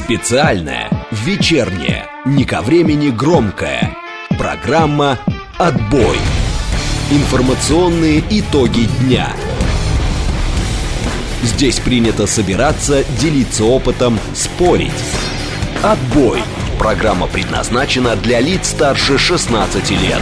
Специальная, вечерняя, не ко времени громкая программа «Отбой». Информационные итоги дня. Здесь принято собираться, делиться опытом, спорить. «Отбой». Программа предназначена для лиц старше 16 лет.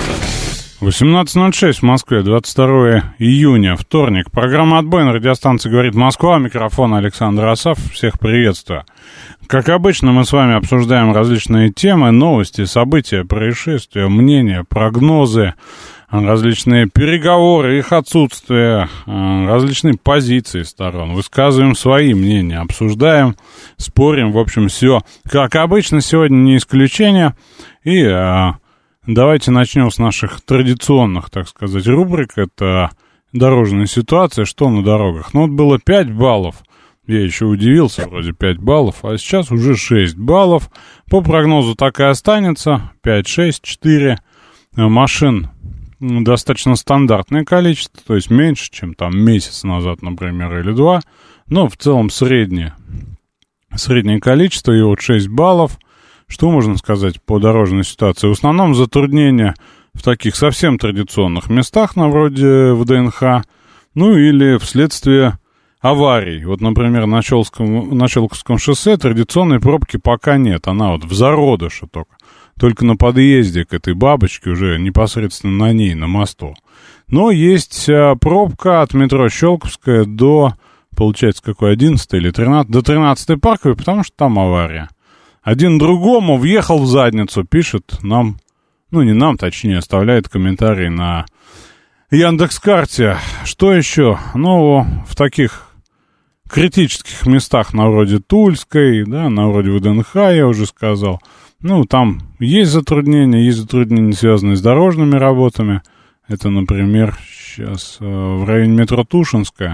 18:06 в Москве, 22 июня, вторник. Программа «Отбой» на радиостанции «Говорит Москва». Микрофон Александр Асаф. Всех приветствую. Как обычно, мы с вами обсуждаем различные темы, новости, события, происшествия, мнения, прогнозы, различные переговоры, их отсутствие, различные позиции сторон. Высказываем свои мнения, обсуждаем, спорим. В общем, все как обычно. Сегодня не исключение. И давайте начнем с наших традиционных, так сказать, рубрик. Это дорожная ситуация, что на дорогах. Ну, вот было 5 баллов. Я еще удивился, вроде 5 баллов, а сейчас уже 6 баллов. По прогнозу так и останется. 5, 6, 4 машин. Достаточно стандартное количество, то есть меньше, чем там месяц назад, например, или 2. Но в целом среднее количество, и вот 6 баллов. Что можно сказать по дорожной ситуации? В основном затруднения в таких совсем традиционных местах, на вроде ВДНХ, ну или вследствие аварий. Вот, например, на Щелковском шоссе традиционной пробки пока нет, она вот в зародыше только на подъезде к этой бабочке, уже непосредственно на ней, на мосту. Но есть пробка от метро Щелковская до, получается, какой, 11 или 13, до 13-й Парковой, потому что там авария. Один другому въехал в задницу, пишет нам, ну не нам, точнее, оставляет комментарий на Яндекс.Карте. Что еще? Ну, в таких критических местах, на вроде Тульской, да, на вроде ВДНХ, я уже сказал. Ну, там есть затруднения, связанные с дорожными работами. Это, например, сейчас в районе метро Тушинская.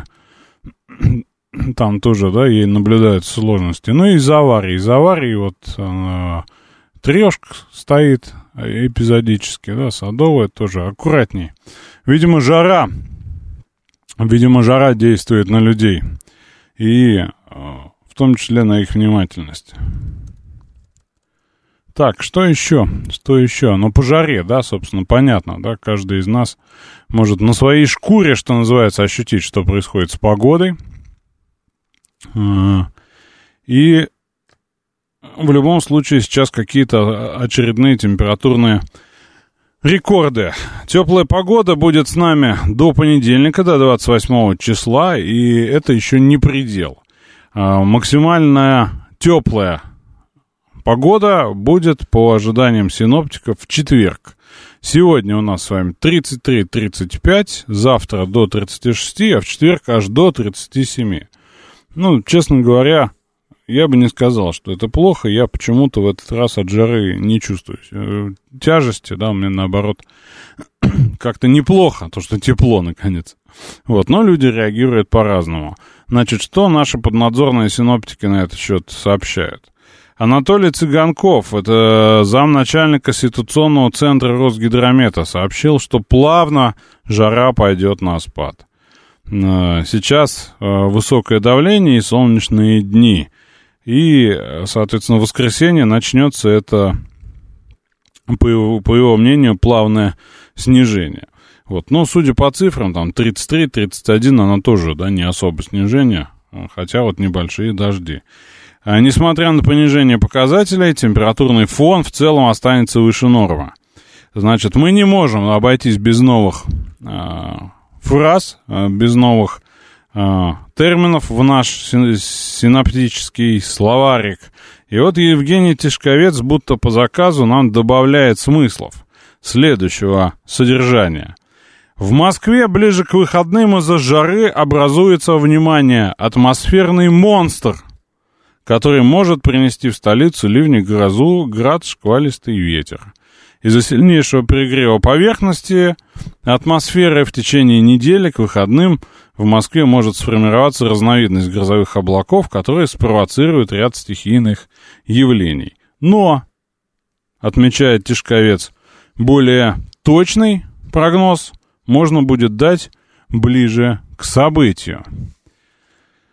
Там тоже, да, ей наблюдаются сложности. Ну, и из-за аварии вот трешка стоит эпизодически, да, Садовая тоже аккуратней. Видимо, жара действует на людей. И в том числе на их внимательность. Так, что еще? Ну, по жаре, да, собственно, понятно, да, каждый из нас может на своей шкуре, что называется, ощутить, что происходит с погодой. И в любом случае сейчас какие-то очередные температурные рекорды. Теплая погода будет с нами до понедельника, до 28 числа, и это еще не предел. Максимальная теплая погода будет, по ожиданиям синоптиков, в четверг. Сегодня у нас с вами 33-35, завтра до 36, а в четверг аж до 37. Ну, честно говоря, я бы не сказал, что это плохо. Я почему-то в этот раз от жары не чувствую тяжести, да, мне наоборот как-то неплохо, то, что тепло, наконец. Вот, но люди реагируют по-разному. Значит, что наши поднадзорные синоптики на этот счет сообщают? Анатолий Цыганков, это замначальника ситуационного центра Росгидромета, сообщил, что плавно жара пойдет на спад. Сейчас высокое давление и солнечные дни. И, соответственно, в воскресенье начнется это, по его мнению, плавное снижение. Вот. Но, судя по цифрам, там 33-31, оно тоже, да, не особо снижение, хотя вот небольшие дожди. Несмотря на понижение показателей, температурный фон в целом останется выше нормы. Значит, мы не можем обойтись без новых фраз, без новых терминов в наш синоптический словарик. И вот Евгений Тишковец будто по заказу нам добавляет смыслов следующего содержания. В Москве ближе к выходным из-за жары образуется, внимание, атмосферный монстр, который может принести в столицу ливни, грозу, град, шквалистый ветер. Из-за сильнейшего перегрева поверхности атмосферы в течение недели к выходным в Москве может сформироваться разновидность грозовых облаков, которые спровоцируют ряд стихийных явлений. Но, отмечает Тишковец, более точный прогноз можно будет дать ближе к событию.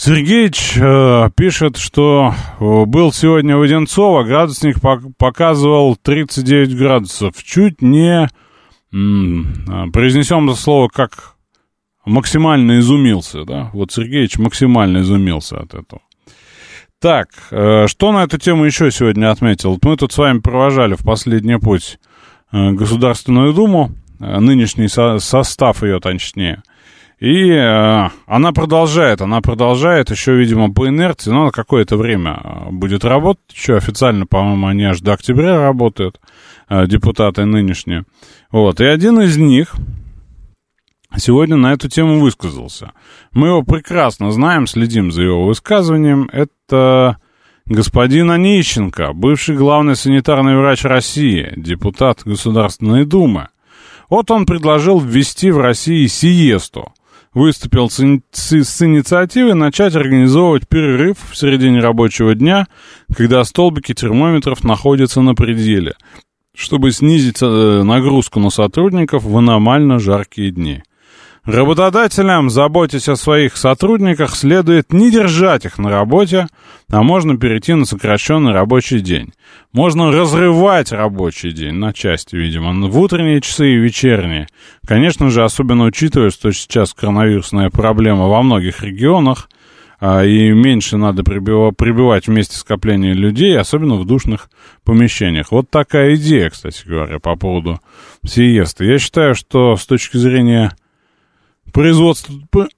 Сергеич пишет, что был сегодня в Одинцово, градусник показывал 39 градусов. Чуть не произнесем это слово как максимально изумился, да? Вот Сергеич максимально изумился от этого. Так, что на эту тему еще сегодня отметил? Мы тут с вами провожали в последний путь Государственную Думу, нынешний состав ее, точнее. И она продолжает еще, видимо, по инерции, но на какое-то время будет работать еще официально, по-моему, они аж до октября работают, депутаты нынешние. Вот, и один из них сегодня на эту тему высказался. Мы его прекрасно знаем, следим за его высказыванием. Это господин Онищенко, бывший главный санитарный врач России, депутат Государственной Думы. Вот он предложил ввести в России сиесту. Выступил с инициативой начать организовывать перерыв в середине рабочего дня, когда столбики термометров находятся на пределе, чтобы снизить нагрузку на сотрудников в аномально жаркие дни. Работодателям, заботясь о своих сотрудниках, следует не держать их на работе, а можно перейти на сокращенный рабочий день. Можно разрывать рабочий день на части, видимо, в утренние часы и вечерние. Конечно же, особенно учитывая, что сейчас коронавирусная проблема во многих регионах, и меньше надо пребывать в месте скопления людей, особенно в душных помещениях. Вот такая идея, кстати говоря, по поводу сиесты. Я считаю, что с точки зрения производства,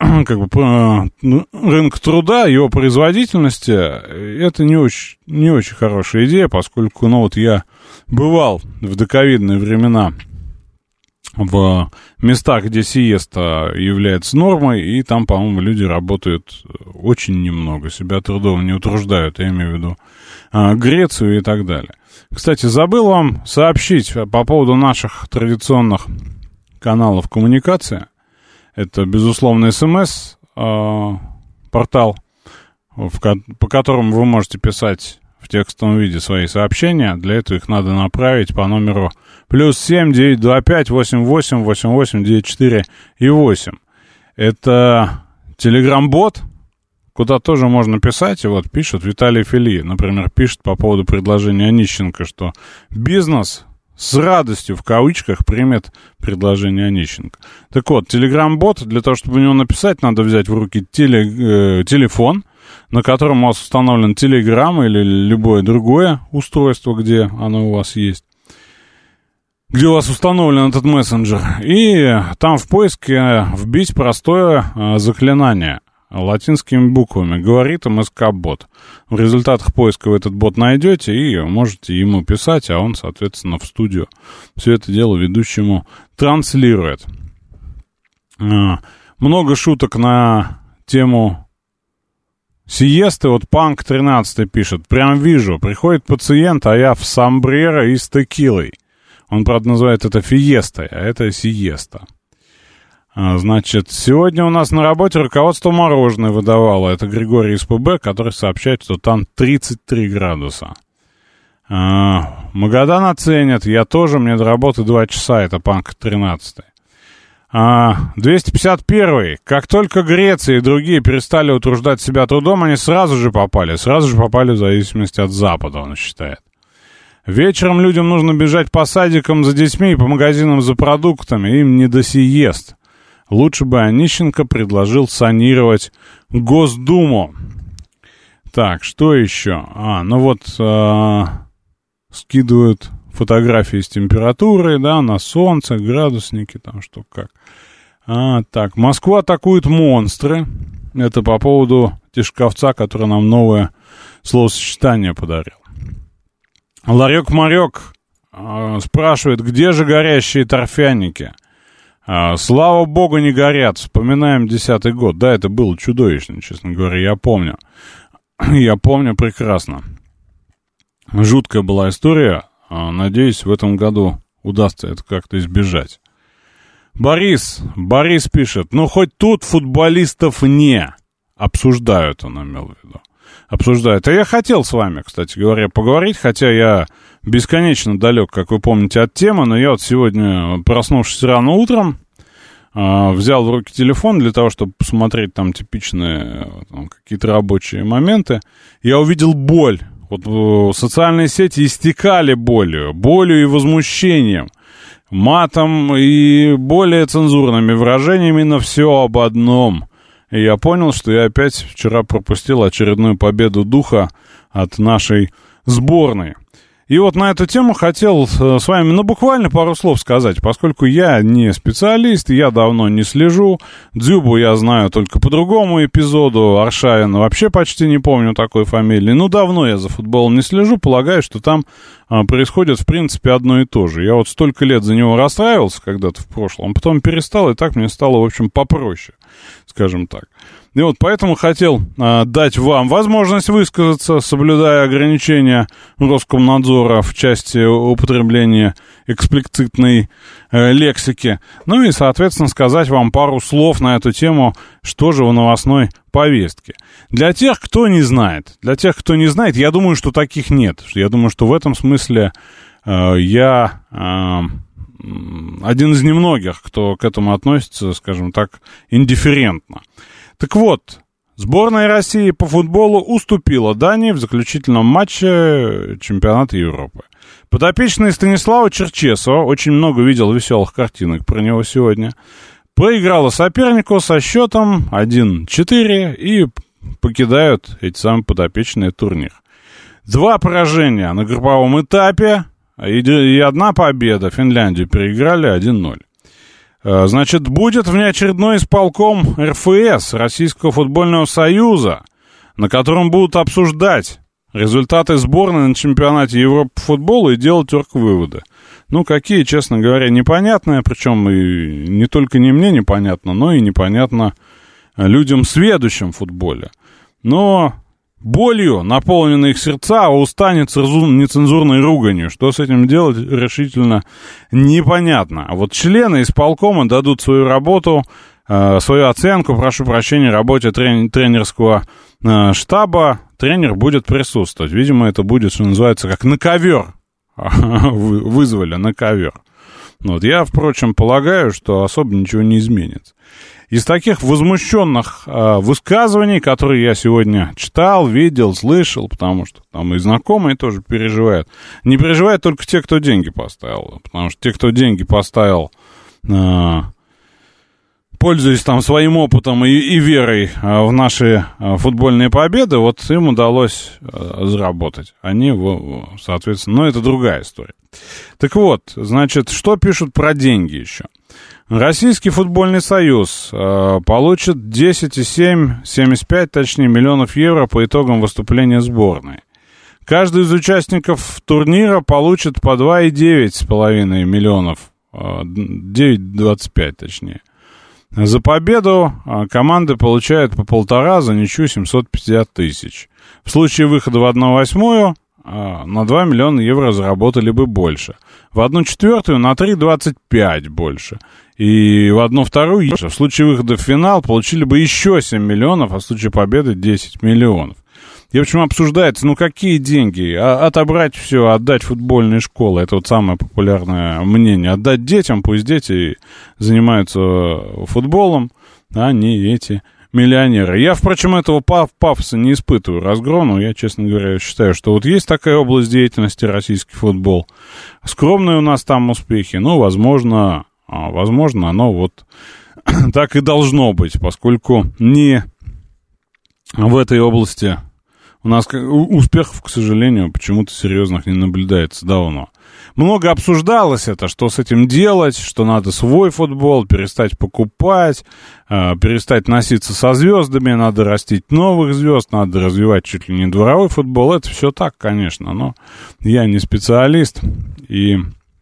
рынка труда, его производительности, это не очень хорошая идея, поскольку, я бывал в доковидные времена в местах, где сиеста является нормой, и там, по-моему, люди работают очень немного, себя трудом не утруждают, я имею в виду Грецию и так далее. Кстати, забыл вам сообщить по поводу наших традиционных каналов коммуникации. Это, безусловно, СМС-портал, по которому вы можете писать в текстовом виде свои сообщения. Для этого их надо направить по номеру +7 925 88 88 94 и 8. Это телеграм-бот, куда тоже можно писать. И вот пишет Виталий Фили, например, пишет по поводу предложения Онищенко, что бизнес с радостью, в кавычках, примет предложение Онищенко. Так вот, телеграм-бот, для того, чтобы в него написать, надо взять в руки телефон, на котором у вас установлен Телеграм или любое другое устройство, где оно у вас есть, где у вас установлен этот мессенджер, и там в поиске вбить простое заклинание латинскими буквами. Говорит МСК-бот. В результатах поиска вы этот бот найдете и можете ему писать, а он, соответственно, в студию все это дело ведущему транслирует. Много шуток на тему сиесты. Вот Панк 13 пишет. Прям вижу, приходит пациент, а я в сомбреро и с текилой. Он, правда, называет это фиестой, а это сиеста. Значит, сегодня у нас на работе руководство мороженое выдавало. Это Григорий из ПБ, который сообщает, что там 33 градуса. Магадан оценят. Я тоже, мне до работы 2 часа. Это Панк 13. 251. Как только Греция и другие перестали утруждать себя трудом, они сразу же попали в зависимости от Запада, он считает. Вечером людям нужно бежать по садикам за детьми и по магазинам за продуктами. Им не до сиест. Лучше бы Онищенко предложил санировать Госдуму. Так, что еще? Скидывают фотографии с температурой, да, на солнце, градусники, там что как. Так, Москву атакуют монстры. Это по поводу Тишковца, который нам новое словосочетание подарил. Ларек-марек спрашивает, где же горящие торфяники? Слава богу, не горят. Вспоминаем 10-й год. Да, это было чудовищно, честно говоря, я помню. Я помню прекрасно. Жуткая была история. Надеюсь, в этом году удастся это как-то избежать. Борис пишет, хоть тут футболистов не обсуждают, он имел в виду. Обсуждают. А я хотел с вами, кстати говоря, поговорить, хотя я бесконечно далек, как вы помните, от темы, но я вот сегодня, проснувшись рано утром, взял в руки телефон для того, чтобы посмотреть там типичные какие-то рабочие моменты, я увидел боль. Вот социальные сети истекали болью и возмущением, матом и более цензурными выражениями, но все об одном. И я понял, что я опять вчера пропустил очередную победу духа от нашей сборной. И вот на эту тему хотел с вами, буквально пару слов сказать, поскольку я не специалист, я давно не слежу. Дзюбу я знаю только по другому эпизоду, Аршавина вообще почти не помню такой фамилии. Давно я за футболом не слежу, полагаю, что там происходит, в принципе, одно и то же. Я вот столько лет за него расстраивался когда-то в прошлом, потом перестал, и так мне стало, в общем, попроще, скажем так. И вот поэтому хотел дать вам возможность высказаться, соблюдая ограничения Роскомнадзора в части употребления эксплицитной лексики. И, соответственно, сказать вам пару слов на эту тему, что же в новостной повестке. Для тех, кто не знает, я думаю, что таких нет. Я думаю, что в этом смысле я один из немногих, кто к этому относится, скажем так, индифферентно. Так вот, сборная России по футболу уступила Дании в заключительном матче чемпионата Европы. Подопечный Станислава Черчесова, очень много видел веселых картинок про него сегодня, проиграла сопернику со счетом 1-4 и покидают эти самые подопечные турнир. 2 поражения на групповом этапе и 1 победа. Финляндию переиграли 1-0. Значит, будет внеочередной исполком РФС, Российского футбольного союза, на котором будут обсуждать результаты сборной на чемпионате Европы по футболу и делать оргвыводы. Какие, честно говоря, непонятные, причем и не только не мне непонятно, но и непонятно людям, сведущим в футболе. Но болью наполнены их сердца, а уста нецензурной руганью. Что с этим делать, решительно непонятно. А вот члены исполкома дадут свою работу, свою оценку, прошу прощения, работе тренерского штаба. Тренер будет присутствовать. Видимо, это будет, что называется, как на ковер. Вызвали на ковер. Я, впрочем, полагаю, что особо ничего не изменится. Из таких возмущенных высказываний, которые я сегодня читал, видел, слышал, потому что там и знакомые тоже переживают. Не переживают только те, кто деньги поставил. Потому что те, кто деньги поставил, пользуясь там своим опытом и верой в наши футбольные победы, вот им удалось заработать. Они, соответственно, это другая история. Так вот, значит, что пишут про деньги еще? Российский футбольный союз получит 10,75 точнее, миллионов евро по итогам выступления сборной. Каждый из участников турнира получит по 2,9,5 миллионов, 9,25 точнее. За победу команды получают по 1,5, за ничью 750 тысяч. В случае выхода в 1/8 на 2 миллиона евро заработали бы больше. В 1/4 на 3,25 больше. И в 1/2 еще. В случае выхода в финал получили бы еще 7 миллионов, а в случае победы 10 миллионов. И, в общем, обсуждается, какие деньги? Отобрать все, отдать футбольные школы. Это вот самое популярное мнение. Отдать детям, пусть дети занимаются футболом, а не эти миллионеры. Я, впрочем, этого пафоса не испытываю разгрома. Я, честно говоря, считаю, что вот есть такая область деятельности, российский футбол. Скромные у нас там успехи. Возможно, оно вот так и должно быть, поскольку не в этой области у нас успехов, к сожалению, почему-то серьезных не наблюдается давно. Много обсуждалось это, что с этим делать, что надо свой футбол перестать покупать, перестать носиться со звездами, надо растить новых звезд, надо развивать чуть ли не дворовой футбол. Это все так, конечно, но я не специалист, и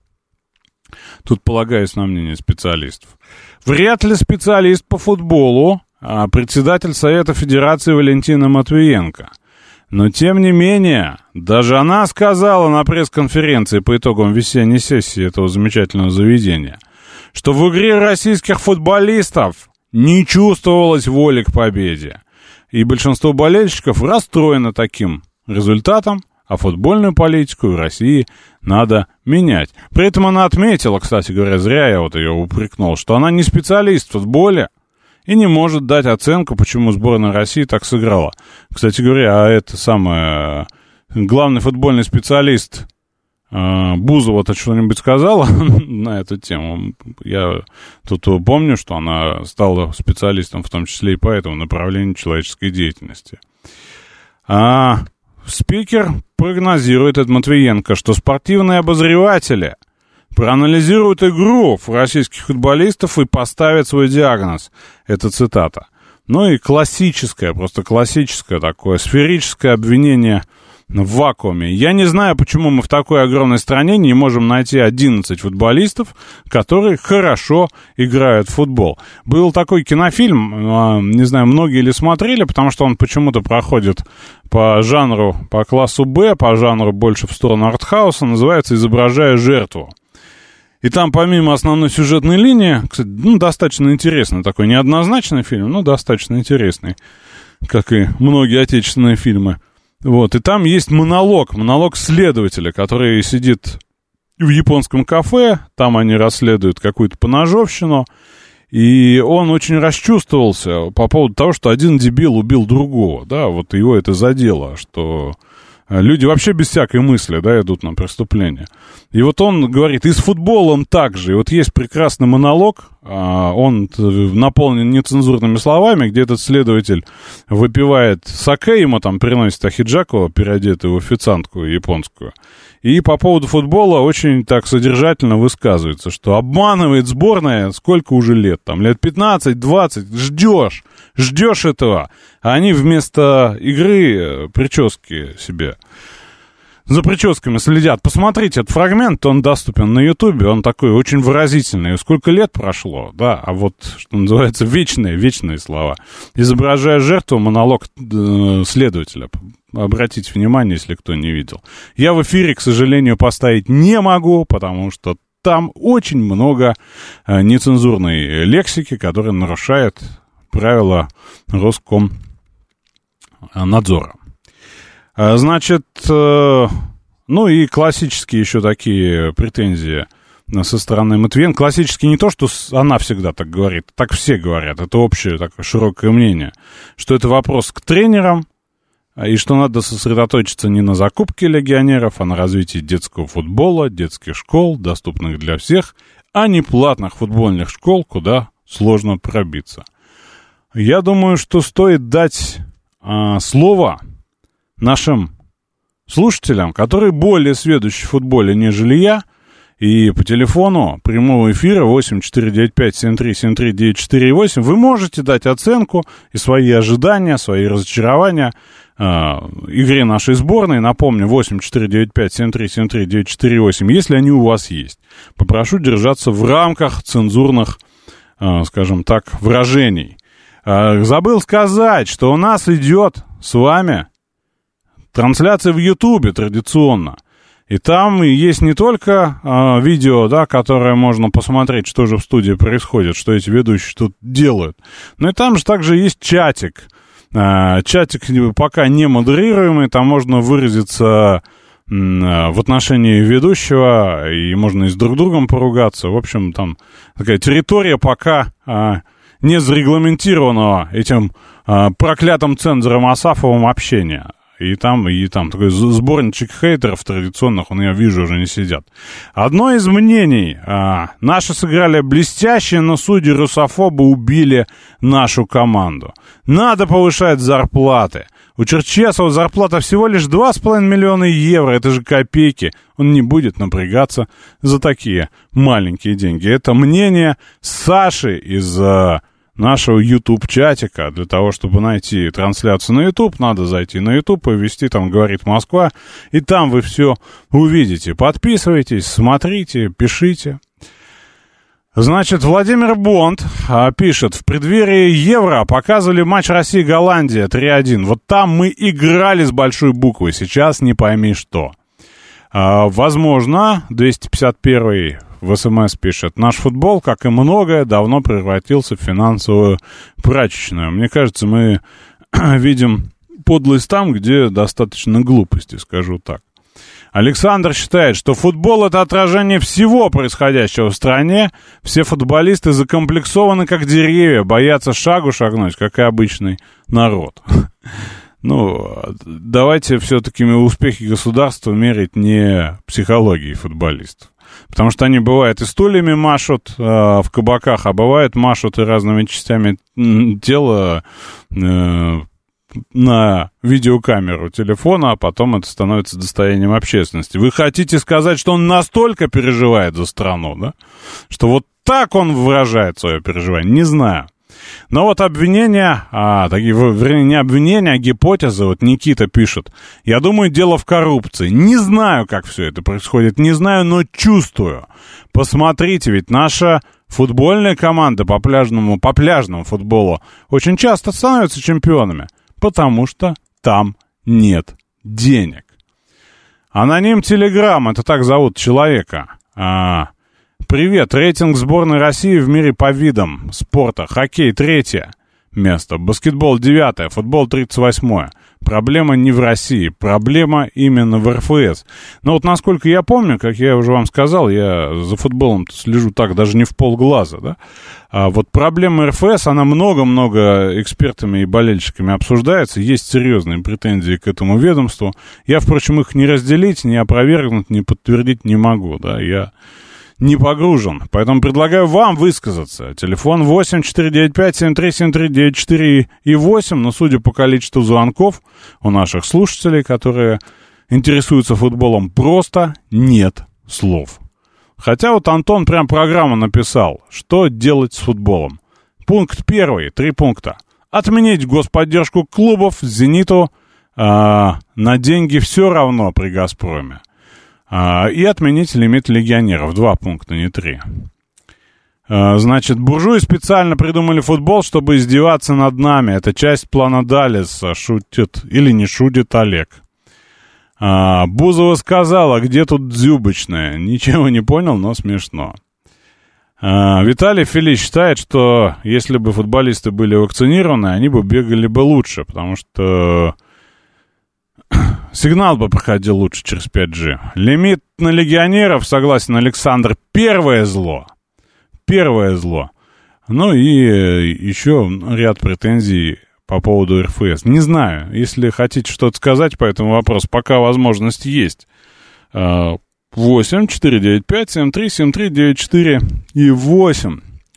тут полагаюсь на мнение специалистов. Вряд ли специалист по футболу, председатель Совета Федерации Валентина Матвиенко. Но, тем не менее, даже она сказала на пресс-конференции по итогам весенней сессии этого замечательного заведения, что в игре российских футболистов не чувствовалось воли к победе. И большинство болельщиков расстроено таким результатом, а футбольную политику в России надо менять. При этом она отметила, кстати говоря, зря я вот ее упрекнул, что она не специалист в футболе и не может дать оценку, почему сборная России так сыграла. Кстати говоря, а это самое... Главный футбольный специалист Бузова-то что-нибудь сказала на эту тему? Я тут помню, что она стала специалистом, в том числе и по этому направлению человеческой деятельности. Спикер прогнозирует, это Матвиенко, что спортивные обозреватели проанализируют игру российских футболистов и поставят свой диагноз. Это цитата. Ну и классическое, просто классическое такое сферическое обвинение в вакууме. Я не знаю, почему мы в такой огромной стране не можем найти 11 футболистов, которые хорошо играют в футбол. Был такой кинофильм, не знаю, многие ли смотрели, потому что он почему-то проходит по жанру, по классу Б, по жанру больше в сторону артхауса, называется «Изображая жертву». И там помимо основной сюжетной линии, кстати, достаточно интересный такой, неоднозначный фильм, но достаточно интересный, как и многие отечественные фильмы. Вот, и там есть монолог следователя, который сидит в японском кафе, там они расследуют какую-то поножовщину, и он очень расчувствовался по поводу того, что один дебил убил другого, да, вот его это задело, что люди вообще без всякой мысли, да, идут на преступление. И вот он говорит, и с футболом так же. И вот есть прекрасный монолог, он наполнен нецензурными словами, где этот следователь выпивает саке, ему там приносит ахиджаку, переодетую в официантку японскую. И по поводу футбола очень так содержательно высказывается, что обманывает сборная сколько уже лет, там лет 15-20, ждешь этого. А они вместо игры прически себе... За прическами следят. Посмотрите, этот фрагмент, он доступен на Ютубе, он такой очень выразительный. Сколько лет прошло, да, а вот, что называется, вечные слова. Изображая жертву, монолог следователя. Обратите внимание, если кто не видел. Я в эфире, к сожалению, поставить не могу, потому что там очень много нецензурной лексики, которая нарушает правила Роскомнадзора. Значит, ну и классические еще такие претензии со стороны Матвиенко. Классические не то, что она всегда так говорит, так все говорят, это общее такое широкое мнение, что это вопрос к тренерам, и что надо сосредоточиться не на закупке легионеров, а на развитии детского футбола, детских школ, доступных для всех, а не платных футбольных школ, куда сложно пробиться. Я думаю, что стоит дать слово нашим слушателям, которые более сведущи в футболе, нежели я, и по телефону прямого эфира 8495-7373-948 вы можете дать оценку и свои ожидания, свои разочарования игре нашей сборной. Напомню, 8495-7373-948, если они у вас есть. Попрошу держаться в рамках цензурных, скажем так, выражений. Забыл сказать, что у нас идет с вами трансляция в Ютубе традиционно. И там есть не только видео, да, которое можно посмотреть, что же в студии происходит, что эти ведущие тут делают, но и там же также есть чатик. Чатик пока не модерируемый, там можно выразиться в отношении ведущего, и можно и с друг другом поругаться. В общем, там такая территория пока не зарегламентированного этим проклятым цензором Асафовым общения. И там такой сборничек хейтеров традиционных, я вижу, уже не сидят. Одно из мнений. Наши сыграли блестяще, но судьи русофобы убили нашу команду. Надо повышать зарплаты. У Черчесова зарплата всего лишь 2,5 миллиона евро. Это же копейки. Он не будет напрягаться за такие маленькие деньги. Это мнение Саши из нашего YouTube-чатика. Для того, чтобы найти трансляцию на YouTube, надо зайти на YouTube и ввести там «Говорит Москва», и там вы все увидите. Подписывайтесь, смотрите, пишите. Значит, Владимир Бонд пишет: в преддверии Евро показывали матч Россия-Голландия 3-1. Вот там мы играли с большой буквы, сейчас не пойми что. Возможно, 251-й в СМС пишет: наш футбол, как и многое, давно превратился в финансовую прачечную. Мне кажется, мы видим подлость там, где достаточно глупости, скажу так. Александр считает, что футбол — это отражение всего происходящего в стране. Все футболисты закомплексованы, как деревья, боятся шагу шагнуть, как и обычный народ. Ну, давайте все-таки успехи государства мерить не психологией футболистов. Потому что они, бывает, и стульями машут в кабаках, а бывает, машут и разными частями тела на видеокамеру телефона, а потом это становится достоянием общественности. Вы хотите сказать, что он настолько переживает за страну, да? Что вот так он выражает свое переживание? Не знаю. Но вот обвинения, вернее, не обвинения, а гипотезы, вот Никита пишет. Я думаю, дело в коррупции. Не знаю, как все это происходит, не знаю, но чувствую. Посмотрите, ведь наша футбольная команда по пляжному футболу очень часто становится чемпионами, потому что там нет денег. Аноним Телеграм, это так зовут человека. Привет, рейтинг сборной России в мире по видам спорта. Хоккей 3 место, баскетбол 9, футбол 38. Проблема не в России, проблема именно в РФС. Но вот насколько я помню, как я уже вам сказал, я за футболом слежу так даже не в полглаза, да? А вот проблема РФС, она много-много экспертами и болельщиками обсуждается, есть серьезные претензии к этому ведомству. Я, впрочем, их не разделить, не опровергнуть, не подтвердить не могу, да, я не погружен, поэтому предлагаю вам высказаться. Телефон 8-495-7373-94 и 8, но судя по количеству звонков у наших слушателей, которые интересуются футболом, просто нет слов. Хотя вот Антон прям программу написал, что делать с футболом. Пункт 1, 3 пункта. Отменить господдержку клубов, «Зениту» на деньги все равно при «Газпроме». И отменить лимит легионеров. 2 пункта, не 3. Значит, буржуи специально придумали футбол, чтобы издеваться над нами. Это часть плана Даллеса. Шутит или не шутит Олег. Бузова сказала, где тут дзюбочная. Ничего не понял, но смешно. Виталий Фили считает, что если бы футболисты были вакцинированы, они бы бегали бы лучше, потому что сигнал бы проходил лучше через 5G. Лимит на легионеров, согласен Александр, первое зло. Первое зло. Ну и еще ряд претензий по поводу РФС. Не знаю, если хотите что-то сказать по этому вопросу, пока возможность есть. 8-495-7373-94 и 8.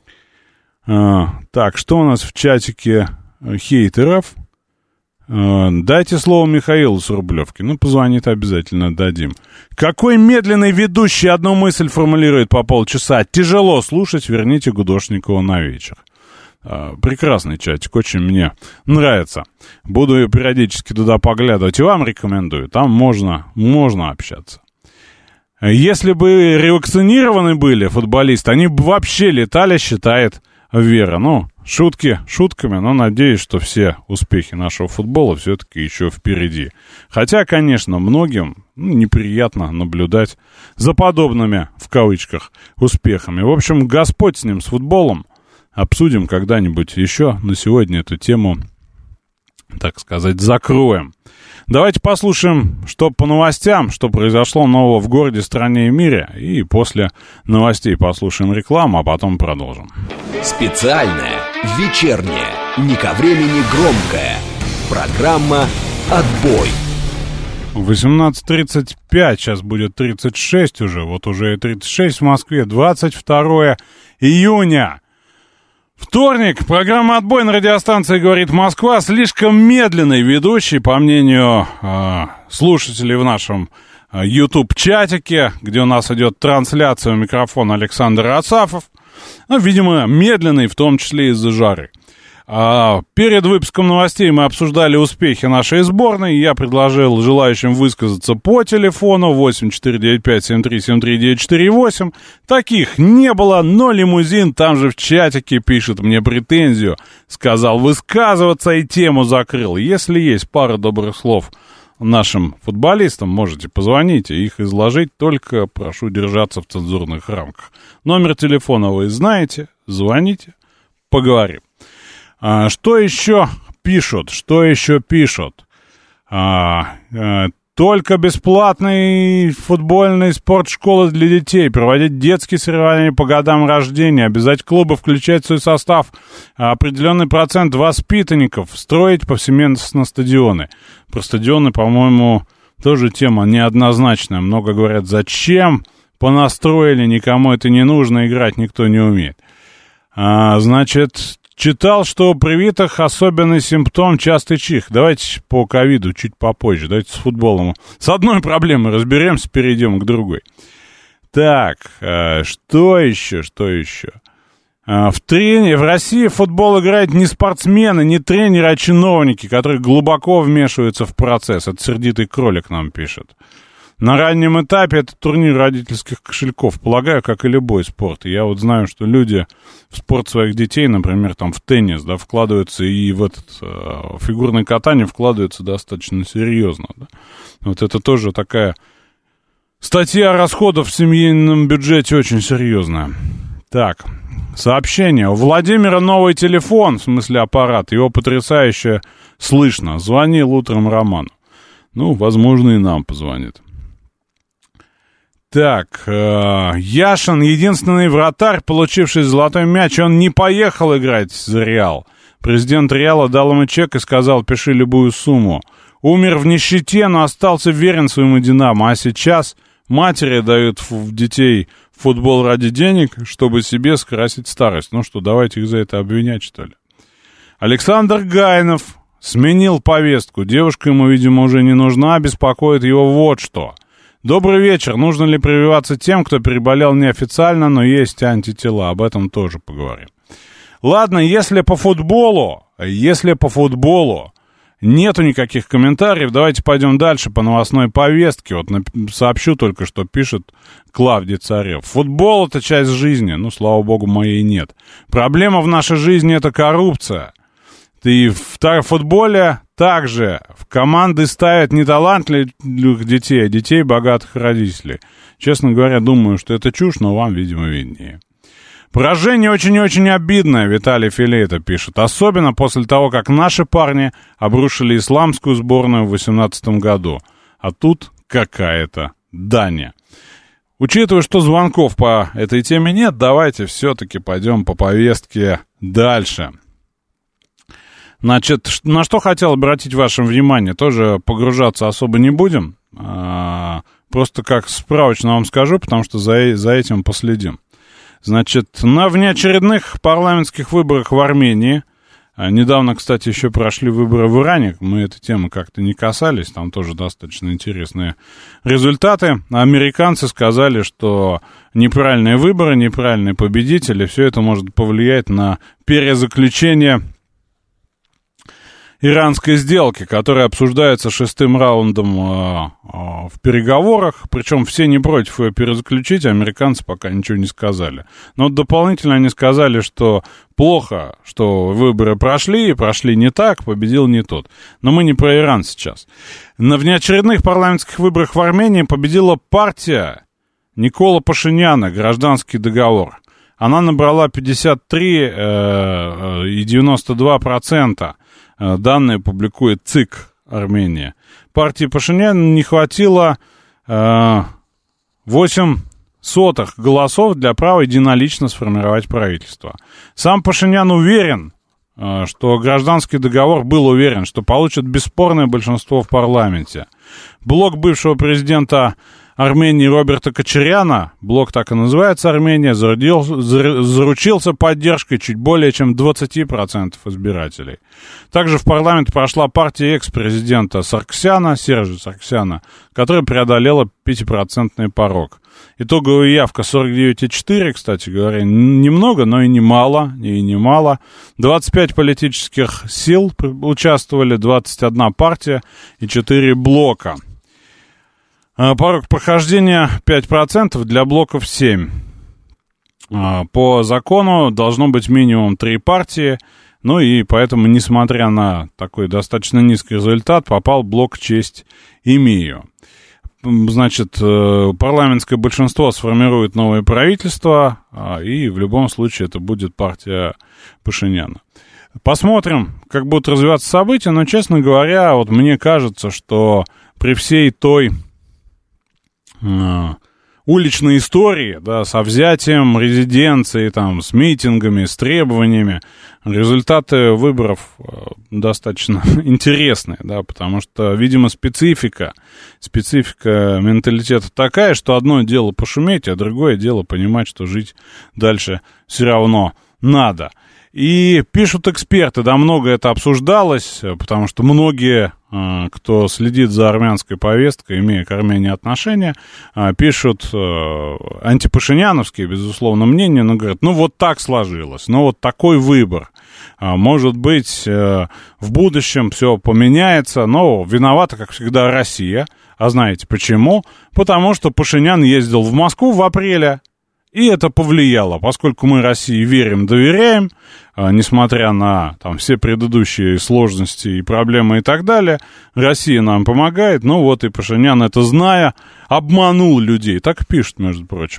Так, что у нас в чатике хейтеров? Дайте слово Михаилу с Рублевки. Ну, позвонит обязательно, дадим. Какой медленный ведущий одну мысль формулирует по полчаса? Тяжело слушать, верните Гудошникова на вечер. Прекрасный чатик, очень мне нравится. Буду периодически туда поглядывать. И вам рекомендую, там можно общаться. Если бы ревакцинированы были футболисты, они бы вообще летали, считает Вера. Ну, шутки шутками, но надеюсь, что все успехи нашего футбола все-таки еще впереди. Хотя, конечно, многим неприятно наблюдать за подобными, в кавычках, успехами. В общем, Господь с ним, с футболом. Обсудим когда-нибудь еще. На сегодня эту тему, так сказать, закроем. Давайте послушаем, что по новостям, что произошло нового в городе, стране и мире. И после новостей послушаем рекламу, а потом продолжим. Специальная, вечерняя, не ко времени громкая. Программа «Отбой». 18:35, сейчас будет 36 уже. Вот уже 36 в Москве, 22 июня. Вторник, программа «Отбой» на радиостанции «Говорит Москва». Слишком медленный ведущий, по мнению слушателей в нашем YouTube-чатике, где у нас идет трансляция у микрофона Александр Асафов. Ну, видимо, медленный, в том числе из-за жары. Перед выпуском новостей мы обсуждали успехи нашей сборной. Я предложил желающим высказаться по телефону 8-495-7373-94-8. Таких не было, но лимузин там же в чатике пишет мне претензию. Сказал высказываться и тему закрыл. Если есть пара добрых слов нашим футболистам, можете позвонить и их изложить, только прошу держаться в цензурных рамках. Номер телефона вы знаете, звоните, поговорим. Что еще пишут? Только бесплатные футбольные спортшколы для детей, проводить детские соревнования по годам рождения, обязать клубы включать в свой состав определенный процент воспитанников, строить повсеместно стадионы. Про стадионы, по-моему, тоже тема неоднозначная. Много говорят, зачем понастроили, никому это не нужно, играть никто не умеет. Значит, читал, что у привитых особенный симптом — частый чих. Давайте по ковиду чуть попозже. Давайте с футболом. С одной проблемой разберемся, перейдем к другой. Так, что еще? В России в футбол играют не спортсмены, не тренеры, а чиновники, которые глубоко вмешиваются в процесс. Это сердитый кролик нам пишет. На раннем этапе это турнир родительских кошельков, полагаю, как и любой спорт. И я вот знаю, что люди в спорт своих детей, например, там в теннис, да, вкладываются, и в фигурное катание вкладываются достаточно серьезно. Да. Вот это тоже такая статья расходов в семейном бюджете очень серьезная. Так, сообщение. У Владимира новый телефон, в смысле аппарат, его потрясающе слышно. Звонил утром Роману. Ну, возможно, и нам позвонит. Так, Яшин, единственный вратарь, получивший золотой мяч, он не поехал играть за Реал. Президент Реала дал ему чек и сказал: пиши любую сумму. Умер в нищете, но остался верен своему «Динамо». А сейчас матери дают детей в футбол ради денег, чтобы себе скрасить старость. Ну что, давайте их за это обвинять, что ли? Александр Гайнов сменил повестку. Девушка ему, видимо, уже не нужна, беспокоит его вот что. Добрый вечер. Нужно ли прививаться тем, кто переболел неофициально, но есть антитела? Об этом тоже поговорим. Ладно, если по футболу нету никаких комментариев, давайте пойдем дальше по новостной повестке. Вот сообщу только, что пишет Клавдий Царев. Футбол — это часть жизни. Ну, слава богу, моей нет. Проблема в нашей жизни — это коррупция. И в футболе также в команды ставят не талантливых детей, а детей богатых родителей. Честно говоря, думаю, что это чушь, но вам, видимо, виднее. Поражение очень-очень обидное, Виталий Филейто пишет. Особенно после того, как наши парни обрушили исламскую сборную в 2018 году. А тут какая-то Дания. Учитывая, что звонков по этой теме нет, давайте все-таки пойдем по повестке дальше. Значит, на что хотел обратить ваше внимание, тоже погружаться особо не будем, просто как справочно вам скажу, потому что за этим последим. Значит, на внеочередных парламентских выборах в Армении, недавно, кстати, еще прошли выборы в Иране, мы этой темы как-то не касались, там тоже достаточно интересные результаты. Американцы сказали, что неправильные выборы, неправильные победители, все это может повлиять на перезаключение иранской сделки, которая обсуждается 6-м раундом в переговорах, причем все не против ее перезаключить, американцы пока ничего не сказали. Но дополнительно они сказали, что плохо, что выборы прошли, и прошли не так, победил не тот. Но мы не про Иран сейчас. На внеочередных парламентских выборах в Армении победила партия Никола Пашиняна «Гражданский договор». Она набрала 53,92%. Данные публикует ЦИК Армения. Партии Пашиняна не хватило 0,08 голосов для права единолично сформировать правительство. Сам Пашинян уверен, что гражданский договор был уверен, что получит бесспорное большинство в парламенте. Блок бывшего президента Армении Роберта Кочаряна, блок так и называется Армения, заручился поддержкой чуть более чем 20% избирателей. Также в парламент прошла партия экс-президента Сарксяна, Сержа Сарксяна, которая преодолела 5% порог. Итоговая явка 49,4, кстати говоря, немного, но и немало, 25 политических сил участвовали, 21 партия и 4 блока. Порог прохождения 5%, для блоков 7%. По закону должно быть минимум 3 партии, ну и поэтому, несмотря на такой достаточно низкий результат, попал блок «Честь имею». Значит, парламентское большинство сформирует новое правительство, и в любом случае это будет партия Пашиняна. Посмотрим, как будут развиваться события, но, честно говоря, вот мне кажется, что при всей той уличной истории, да, со взятием резиденции, там, с митингами, с требованиями, результаты выборов достаточно интересные, да, потому что, видимо, специфика менталитета такая, что одно дело пошуметь, а другое дело понимать, что жить дальше все равно надо. И пишут эксперты, да, много это обсуждалось, потому что многие, кто следит за армянской повесткой, имея к Армении отношения, пишут антипашиняновские, безусловно, мнения, но говорят, ну вот так сложилось, ну вот такой выбор. Может быть, в будущем все поменяется, но виновата, как всегда, Россия. А знаете почему? Потому что Пашинян ездил в Москву в апреле. И это повлияло, поскольку мы России верим, доверяем, несмотря на там все предыдущие сложности и проблемы и так далее, Россия нам помогает, ну вот и Пашинян, это зная, обманул людей, так пишут, между прочим.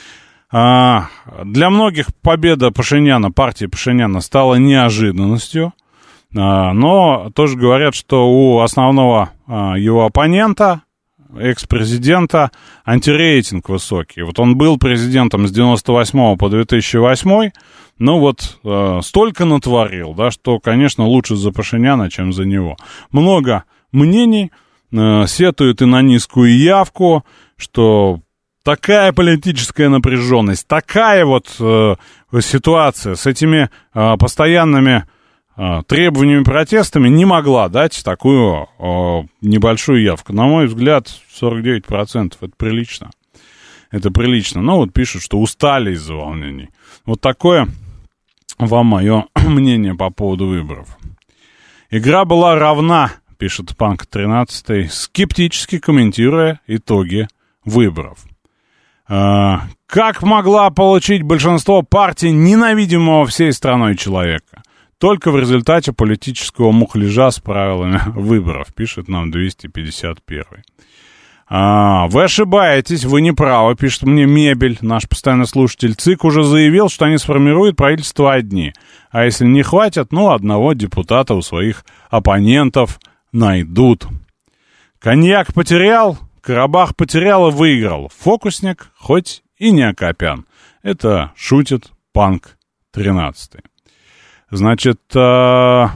Для многих победа Пашиняна, партии Пашиняна, стала неожиданностью, но тоже говорят, что у основного его оппонента, экс-президента, антирейтинг высокий. Вот он был президентом с 98 по 2008, ну вот столько натворил, да, что, конечно, лучше за Пашиняна, чем за него. Много мнений, сетуют и на низкую явку, что такая политическая напряженность, такая вот ситуация с этими постоянными требованиями, протестами не могла дать такую небольшую явку. На мой взгляд, 49% это прилично. Это прилично. Но вот пишут, что устали из-за волнений. Вот такое вам мое мнение по поводу выборов. Игра была равна, пишет Панк 13, скептически комментируя итоги выборов. Как могла получить большинство партий ненавидимого всей страной человека? Только в результате политического мухляжа с правилами выборов, пишет нам 251. Вы ошибаетесь, вы не правы, пишет мне Мебель, наш постоянный слушатель. ЦИК уже заявил, что они сформируют правительство одни. А если не хватит, ну, одного депутата у своих оппонентов найдут. Коньяк потерял, Карабах потерял и выиграл. Фокусник, хоть и не Акопян. Это шутит Панк 13. Значит, что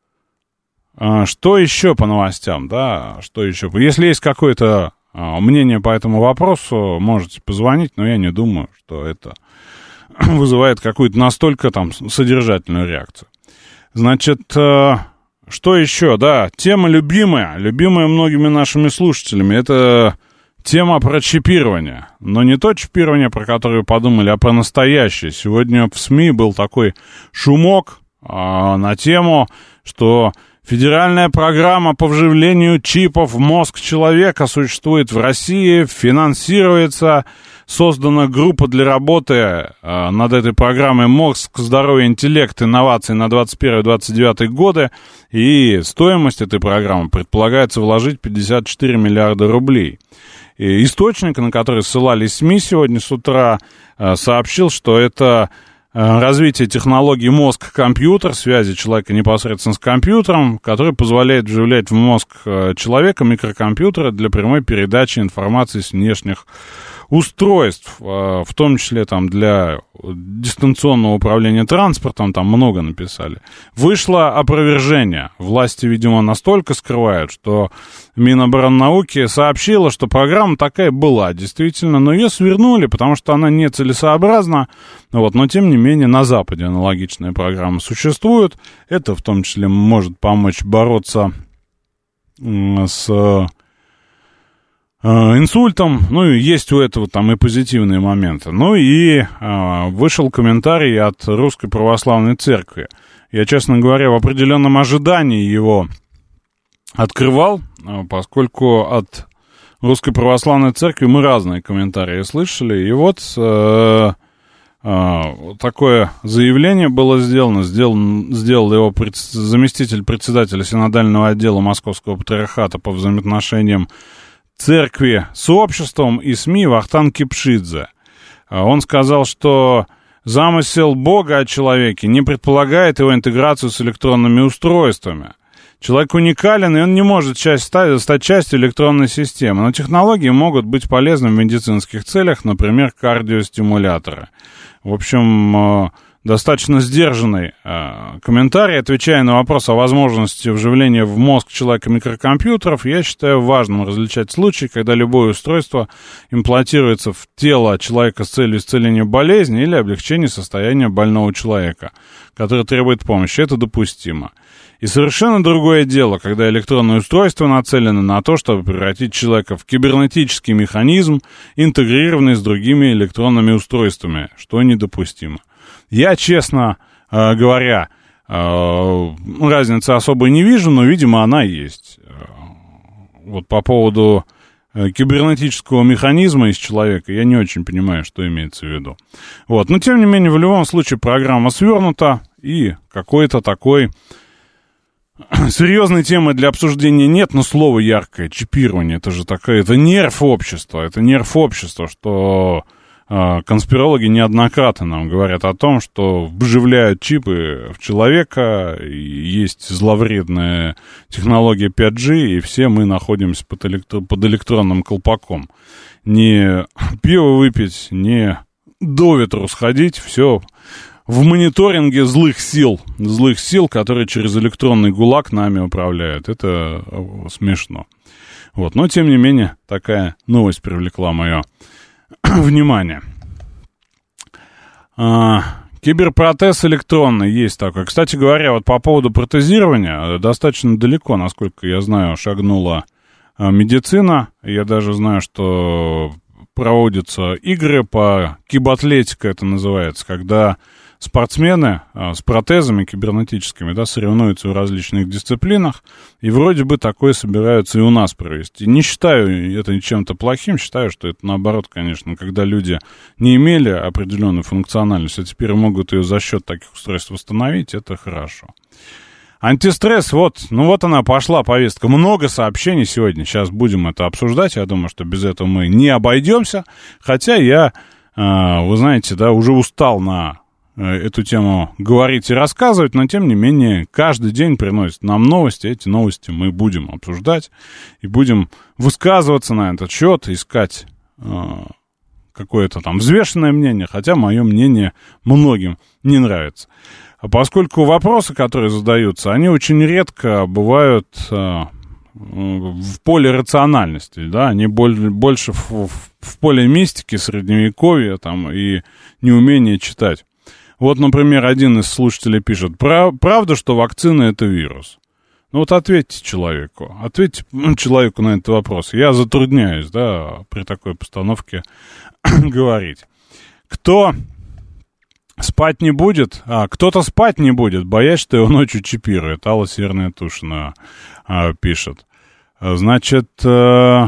еще по новостям, да, что еще? Если есть какое-то мнение по этому вопросу, можете позвонить, но я не думаю, что это вызывает какую-то настолько там содержательную реакцию. Значит, что еще, да, тема любимая многими нашими слушателями, это тема про чипирование, но не то чипирование, про которое вы подумали, а про настоящее. Сегодня в СМИ был такой шумок на тему, что федеральная программа по вживлению чипов в мозг человека существует в России, финансируется, создана группа для работы над этой программой «Мозг, здоровье, интеллект, инновации» на 21-29 годы, и стоимость этой программы предполагается вложить 54 миллиарда рублей. И источник, на который ссылались СМИ сегодня с утра, сообщил, что это развитие технологий мозг-компьютер, связи человека непосредственно с компьютером, который позволяет вживлять в мозг человека микрокомпьютеры для прямой передачи информации с внешних устройств, в том числе там для дистанционного управления транспортом, там много написали. Вышло опровержение. Власти, видимо, настолько скрывают, что Миноборнауки сообщила, что программа такая была, действительно, но ее свернули, потому что она нецелесообразна. Вот, но, тем не менее, на Западе аналогичные программы существуют. Это, в том числе, может помочь бороться с инсультом, ну, и есть у этого там и позитивные моменты. Ну, и вышел комментарий от Русской Православной Церкви. Я, честно говоря, в определенном ожидании его открывал, поскольку от Русской Православной Церкви мы разные комментарии слышали, и вот такое заявление было сделано, сделал его заместитель председателя синодального отдела Московского патриархата по взаимоотношениям церкви с обществом и СМИ Вахтанг Кипшидзе. Он сказал, что Замысел Бога о человеке не предполагает его интеграцию с электронными устройствами. Человек уникален, и он не может стать частью электронной системы. Но технологии могут быть полезны в медицинских целях, например, кардиостимуляторы. В общем, достаточно сдержанный комментарий, отвечая на вопрос о возможности вживления в мозг человека микрокомпьютеров. Я считаю важным различать случаи, когда любое устройство имплантируется в тело человека с целью исцеления болезни или облегчения состояния больного человека, который требует помощи. Это допустимо. И совершенно другое дело, когда электронное устройство нацелено на то, чтобы превратить человека в кибернетический механизм, интегрированный с другими электронными устройствами, что недопустимо. Я, честно говоря, разницы особой не вижу, но, видимо, она есть. Вот по поводу кибернетического механизма из человека я не очень понимаю, что имеется в виду. Вот. Но, тем не менее, в любом случае программа свернута, и какой-то такой серьезной темы для обсуждения нет, но слово яркое, чипирование, это же такое, это нерв общества, что конспирологи неоднократно нам говорят о том, что вживляют чипы в человека, и есть зловредная технология 5G, и все мы находимся под электронным колпаком. Не пиво выпить, не до ветру сходить, все в мониторинге злых сил, которые через электронный ГУЛАГ нами управляют. Это смешно. Вот. Но, тем не менее, такая новость привлекла мое внимание. Киберпротез электронный есть такой. Кстати говоря, вот по поводу протезирования, достаточно далеко, насколько я знаю, шагнула медицина. Я даже знаю, что проводятся игры по кибатлетика, это называется, когда спортсмены с протезами кибернетическими, да, соревнуются в различных дисциплинах, и вроде бы такое собираются и у нас провести. Не считаю это чем-то плохим, считаю, что это наоборот, конечно, когда люди не имели определенную функциональность, а теперь могут ее за счет таких устройств восстановить, это хорошо. Антистресс, вот она пошла повестка. Много сообщений сегодня, сейчас будем это обсуждать, я думаю, что без этого мы не обойдемся, хотя я, вы знаете, да, уже устал на эту тему говорить и рассказывать, но, тем не менее, каждый день приносит нам новости, эти новости мы будем обсуждать и будем высказываться на этот счет, искать какое-то там взвешенное мнение, хотя мое мнение многим не нравится. Поскольку вопросы, которые задаются, они очень редко бывают в поле рациональности, да, они больше в поле мистики, средневековья там, и неумения читать. Вот, например, один из слушателей пишет: правда, что вакцина — это вирус? Ну вот ответьте человеку на этот вопрос. Я затрудняюсь, да, при такой постановке говорить. Кто спать не будет? Кто-то спать не будет, боясь, что его ночью чипируют. Алла Северная Тушина пишет. Значит, так,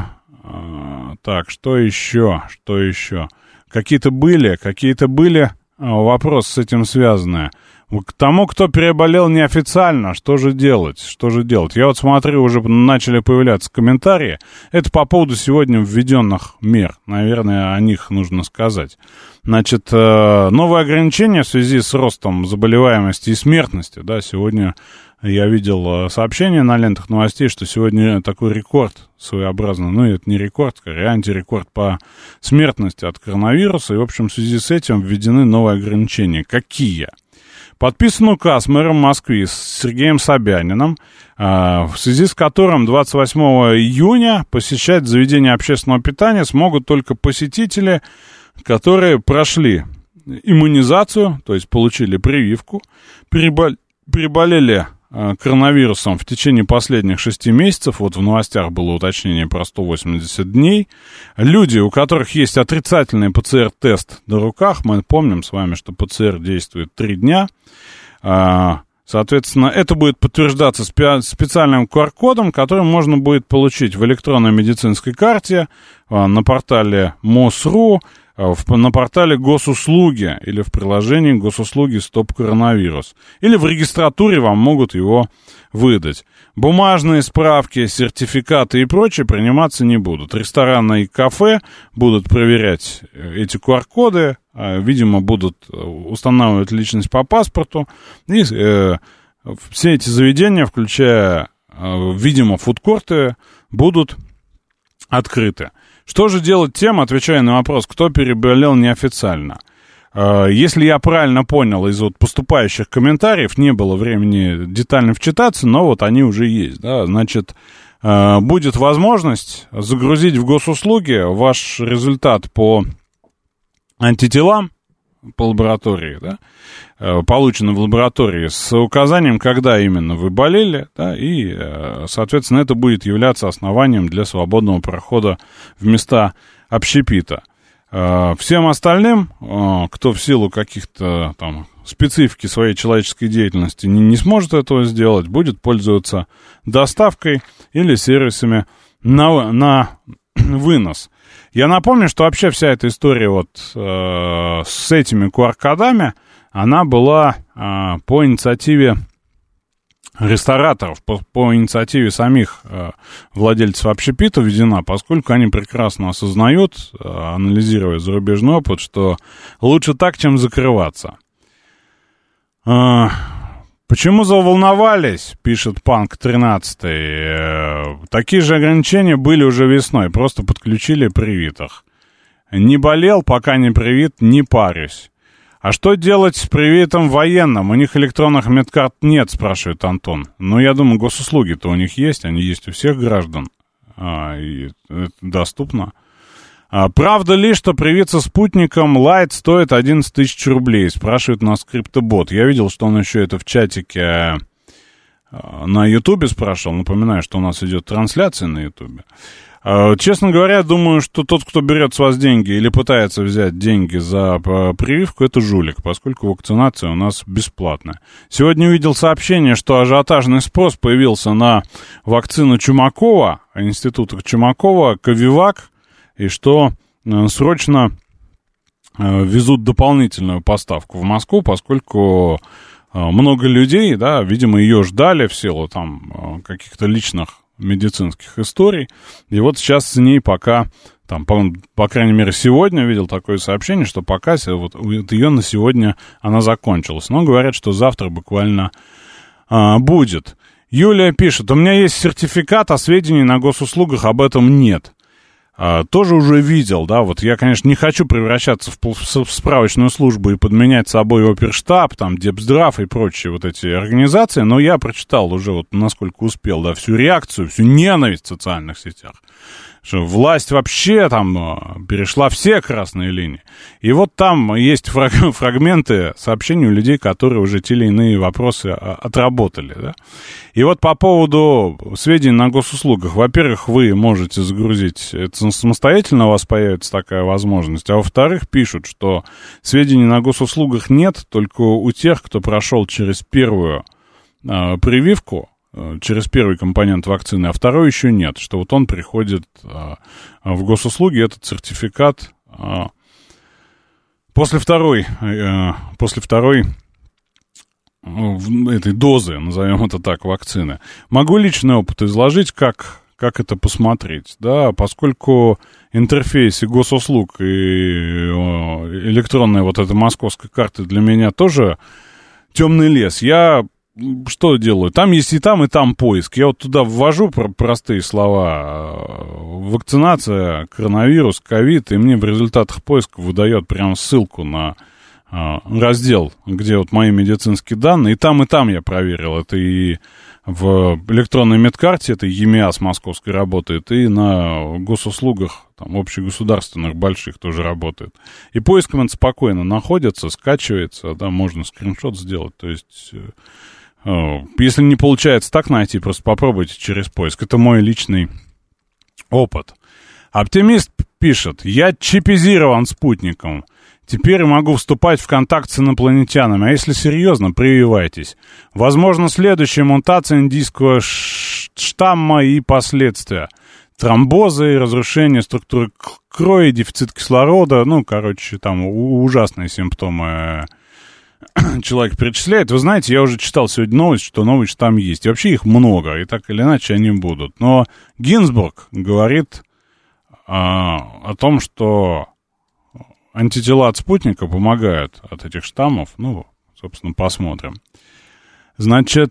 что еще? Какие-то были вопросы с этим связанные. К тому, кто переболел неофициально, что же делать? Я вот смотрю, уже начали появляться комментарии. Это по поводу сегодня введенных мер. Наверное, о них нужно сказать. Значит, новые ограничения в связи с ростом заболеваемости и смертности. Да, сегодня я видел сообщение на лентах новостей, что сегодня такой рекорд своеобразный. Ну, это не рекорд, скорее антирекорд по смертности от коронавируса. И, в общем, в связи с этим введены новые ограничения. Какие? Подписан указ мэром Москвы с Сергеем Собяниным, в связи с которым 28 июня посещать заведения общественного питания смогут только посетители, которые прошли иммунизацию, то есть получили прививку, переболели коронавирусом в течение последних 6 месяцев, вот в новостях было уточнение про 180 дней, люди, у которых есть отрицательный ПЦР-тест на руках, мы помним с вами, что ПЦР действует 3 дня, соответственно, это будет подтверждаться специальным QR-кодом, который можно будет получить в электронной медицинской карте на портале МОСРУ, на портале Госуслуги или в приложении Госуслуги «Стоп коронавирус». Или в регистратуре вам могут его выдать. Бумажные справки, сертификаты и прочее приниматься не будут. Рестораны и кафе будут проверять эти QR-коды, видимо, будут устанавливать личность по паспорту, и все эти заведения, включая, видимо, фудкорты, будут открыты. Что же делать тем, отвечая на вопрос, кто переболел неофициально? Если я правильно понял, из вот поступающих комментариев, не было времени детально вчитаться, но вот они уже есть, да, значит, будет возможность загрузить в госуслуги ваш результат по антителам по лаборатории, да, полученный в лаборатории, с указанием, когда именно вы болели, да, и, соответственно, это будет являться основанием для свободного прохода в места общепита. Всем остальным, кто в силу каких-то там специфики своей человеческой деятельности не сможет этого сделать, будет пользоваться доставкой или сервисами на вынос. Я напомню, что вообще вся эта история вот с этими QR-кодами, она была по инициативе рестораторов, по инициативе самих владельцев общепита введена, поскольку они прекрасно осознают, анализируя зарубежный опыт, что лучше так, чем закрываться. Почему заволновались, пишет Панк 13. Такие же ограничения были уже весной, просто подключили привитых. Не болел, пока не привит, не парюсь. А что делать с привитым военным? У них электронных медкарт нет, спрашивает Антон. Ну, я думаю, госуслуги-то у них есть, они есть у всех граждан. И это доступно. Правда ли, что привиться спутником Лайт стоит 11 тысяч рублей? Спрашивает нас Криптобот. Я видел, что он еще это в чатике на Ютубе спрашивал. Напоминаю, что у нас идет трансляция на Ютубе. Честно говоря, думаю, что тот, кто берет с вас деньги или пытается взять деньги за прививку, это жулик, поскольку вакцинация у нас бесплатная. Сегодня увидел сообщение, что ажиотажный спрос появился на вакцину Чумакова, института Чумакова, Ковивак, и что срочно везут дополнительную поставку в Москву, поскольку много людей, да, видимо, ее ждали в силу там каких-то личных медицинских историй, и вот сейчас с ней пока, там, по крайней мере, сегодня видел такое сообщение, что пока вот ее на сегодня она закончилась, но говорят, что завтра буквально будет. Юлия пишет, у меня есть сертификат, а сведений на госуслугах об этом нет. Тоже уже видел, да, вот я, конечно, не хочу превращаться в справочную службу и подменять собой оперштаб, там, Депздрав и прочие вот эти организации, но я прочитал уже вот насколько успел, да, всю реакцию, всю ненависть в социальных сетях, что власть вообще там перешла все красные линии. И вот там есть фрагменты сообщений у людей, которые уже те или иные вопросы отработали, да. И вот по поводу сведений на госуслугах, во-первых, вы можете загрузить это самостоятельно, у вас появится такая возможность, а во-вторых, пишут, что сведений на госуслугах нет, только у тех, кто прошел через первую прививку, через первый компонент вакцины, а второй еще нет, что вот он приходит в госуслуги, этот сертификат после второй этой дозы, назовем это так, вакцины. Могу личный опыт изложить, как это посмотреть, да, поскольку интерфейс и госуслуг, и электронная вот эта московская карта для меня тоже темный лес. Я что делаю? Там есть и там поиск. Я вот туда ввожу простые слова: вакцинация, коронавирус, ковид, и мне в результатах поиска выдает прям ссылку на раздел, где вот мои медицинские данные. И там я проверил. Это и в электронной медкарте, это ЕМИАС московской работает, и на госуслугах, там, общегосударственных больших тоже работает. И поиском это спокойно находится, скачивается, да, можно скриншот сделать, то есть... Если не получается так найти, просто попробуйте через поиск. Это мой личный опыт. Оптимист пишет: я чипизирован спутником. Теперь могу вступать в контакт с инопланетянами. А если серьезно, прививайтесь. Возможно, следующая мутация индийского штамма и последствия. Тромбозы, разрушение структуры крови, дефицит кислорода. Ну, короче, там ужасные симптомы человек перечисляет. Вы знаете, я уже читал сегодня новость, что новый штамм есть. И вообще их много, и так или иначе они будут. Но Гинзбург говорит о том, что антитела от спутника помогают от этих штаммов. Ну, собственно, посмотрим. Значит,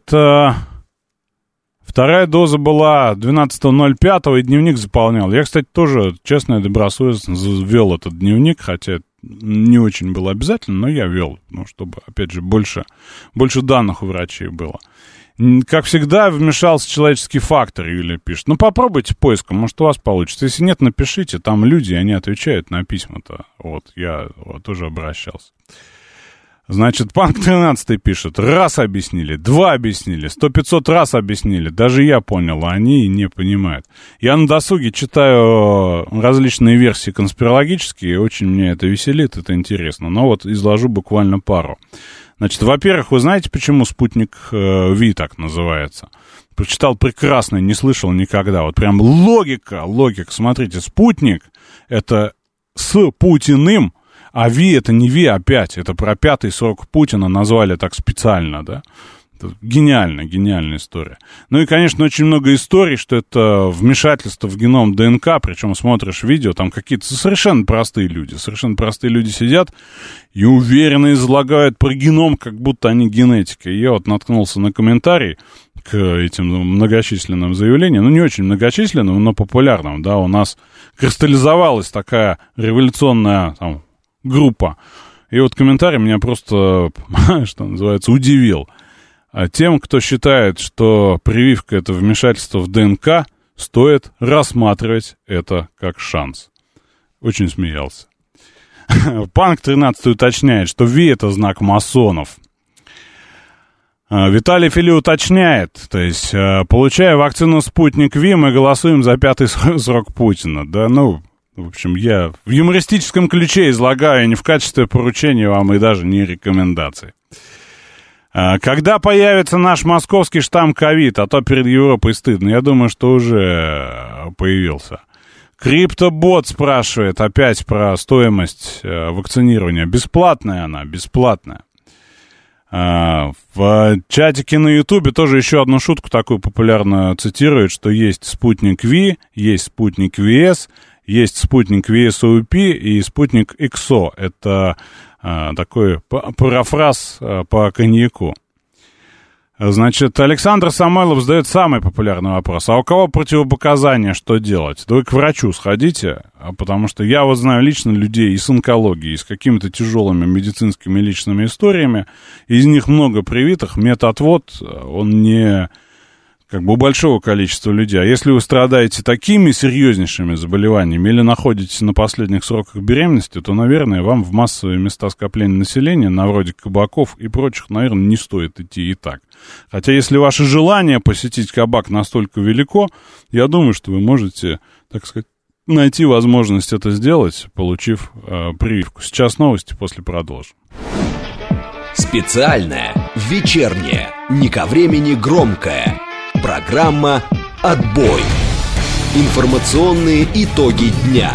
вторая доза была 12.05, и дневник заполнял. Я, кстати, тоже честно и добросовестно ввел этот дневник, хотя не очень было обязательно, но я вел, ну, чтобы, опять же, больше данных у врачей было. Как всегда, вмешался человеческий фактор, Юлия пишет. Ну, попробуйте поиском, может, у вас получится. Если нет, напишите, там люди, они отвечают на письма-то. Вот, я тоже обращался. Значит, Панк 13 пишет. Раз объяснили, два объяснили, 100-500 раз объяснили. Даже я понял, а они не понимают. Я на досуге читаю различные версии конспирологические, очень мне это веселит, это интересно. Но вот изложу буквально пару. Значит, во-первых, вы знаете, почему спутник Ви так называется? Прочитал прекрасно, не слышал никогда. Вот прям логика. Смотрите, спутник — это с Путиным, а Ви — это не Ви, а 5. Это про 5-й срок Путина назвали так специально, да? Гениальная история. Ну и, конечно, очень много историй, что это вмешательство в геном ДНК, причем смотришь видео, там какие-то совершенно простые люди сидят и уверенно излагают про геном, как будто они генетики. И я вот наткнулся на комментарий к этим многочисленным заявлениям, ну не очень многочисленным, но популярным, да, у нас кристаллизовалась такая революционная там группа. И вот комментарий меня просто, что называется, удивил. А тем, кто считает, что прививка — это вмешательство в ДНК, стоит рассматривать это как шанс. Очень смеялся. Панк 13 уточняет, что Ви — это знак масонов. Виталий Фили уточняет, то есть, получая вакцину «Спутник Ви», мы голосуем за 5-й срок Путина. Да, ну, в общем, я в юмористическом ключе излагаю, не в качестве поручения вам и даже не рекомендаций. Когда появится наш московский штамм ковид, а то перед Европой стыдно. Я думаю, что уже появился. Криптобот спрашивает опять про стоимость вакцинирования. Бесплатная она, бесплатная. В чатике на Ютубе тоже еще одну шутку такую популярную цитируют, что есть спутник Ви, есть спутник ВС, есть спутник ВСОП и спутник XO. Это такой парафраз по коньяку. Значит, Александр Самойлов задает самый популярный вопрос. А у кого противопоказания, что делать? Да вы к врачу сходите, потому что я вот знаю лично людей и с онкологией, и с какими-то тяжелыми медицинскими личными историями. Из них много привитых. Медотвод, он не как бы у большого количества людей. А если вы страдаете такими серьезнейшими заболеваниями или находитесь на последних сроках беременности, то, наверное, вам в массовые места скопления населения, на вроде кабаков и прочих, наверное, не стоит идти и так. Хотя, если ваше желание посетить кабак настолько велико, я думаю, что вы можете, так сказать, найти возможность это сделать, получив прививку. Сейчас новости, после продолжим. Специальная, вечерняя, не ко времени громкая. Программа «Отбой». Информационные итоги дня.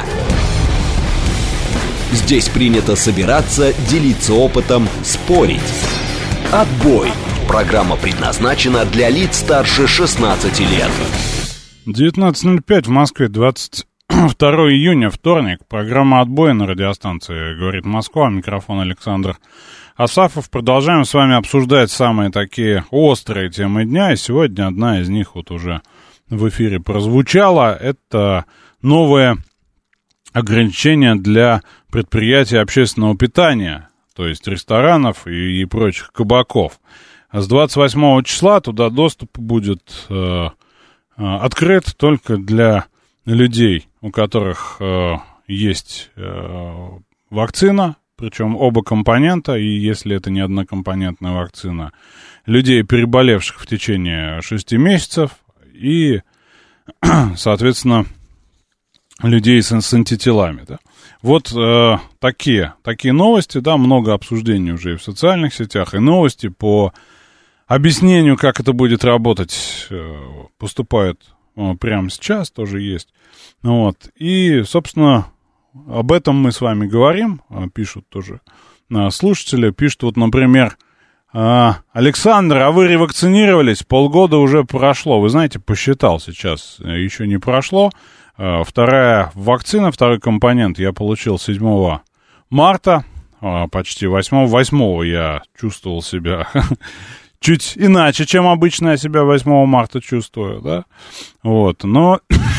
Здесь принято собираться, делиться опытом, спорить. «Отбой». Программа предназначена для лиц старше 16 лет. 19:05 в Москве, 22 июня, вторник. Программа «Отбой» на радиостанции «Говорит Москва». Микрофон Александр Асафов. Продолжаем с вами обсуждать самые такие острые темы дня. И сегодня одна из них вот уже в эфире прозвучала. Это новые ограничения для предприятий общественного питания, то есть ресторанов и прочих кабаков. С 28 числа туда доступ будет открыт только для людей, у которых есть вакцина, причем оба компонента, и если это не однокомпонентная вакцина, людей, переболевших в течение 6 месяцев, и, соответственно, людей с антителами. Да. Вот такие новости, да, много обсуждений уже и в социальных сетях, и новости по объяснению, как это будет работать, поступают прямо сейчас, тоже есть. Вот. И, собственно, об этом мы с вами говорим, пишут тоже слушатели, пишут вот, например, Александр, а вы ревакцинировались? Полгода уже прошло. Вы знаете, посчитал сейчас, еще не прошло. Вторая вакцина, второй компонент я получил 7 марта, почти 8 я чувствовал себя чуть иначе, чем обычно я себя 8 марта чувствую, да, вот, но,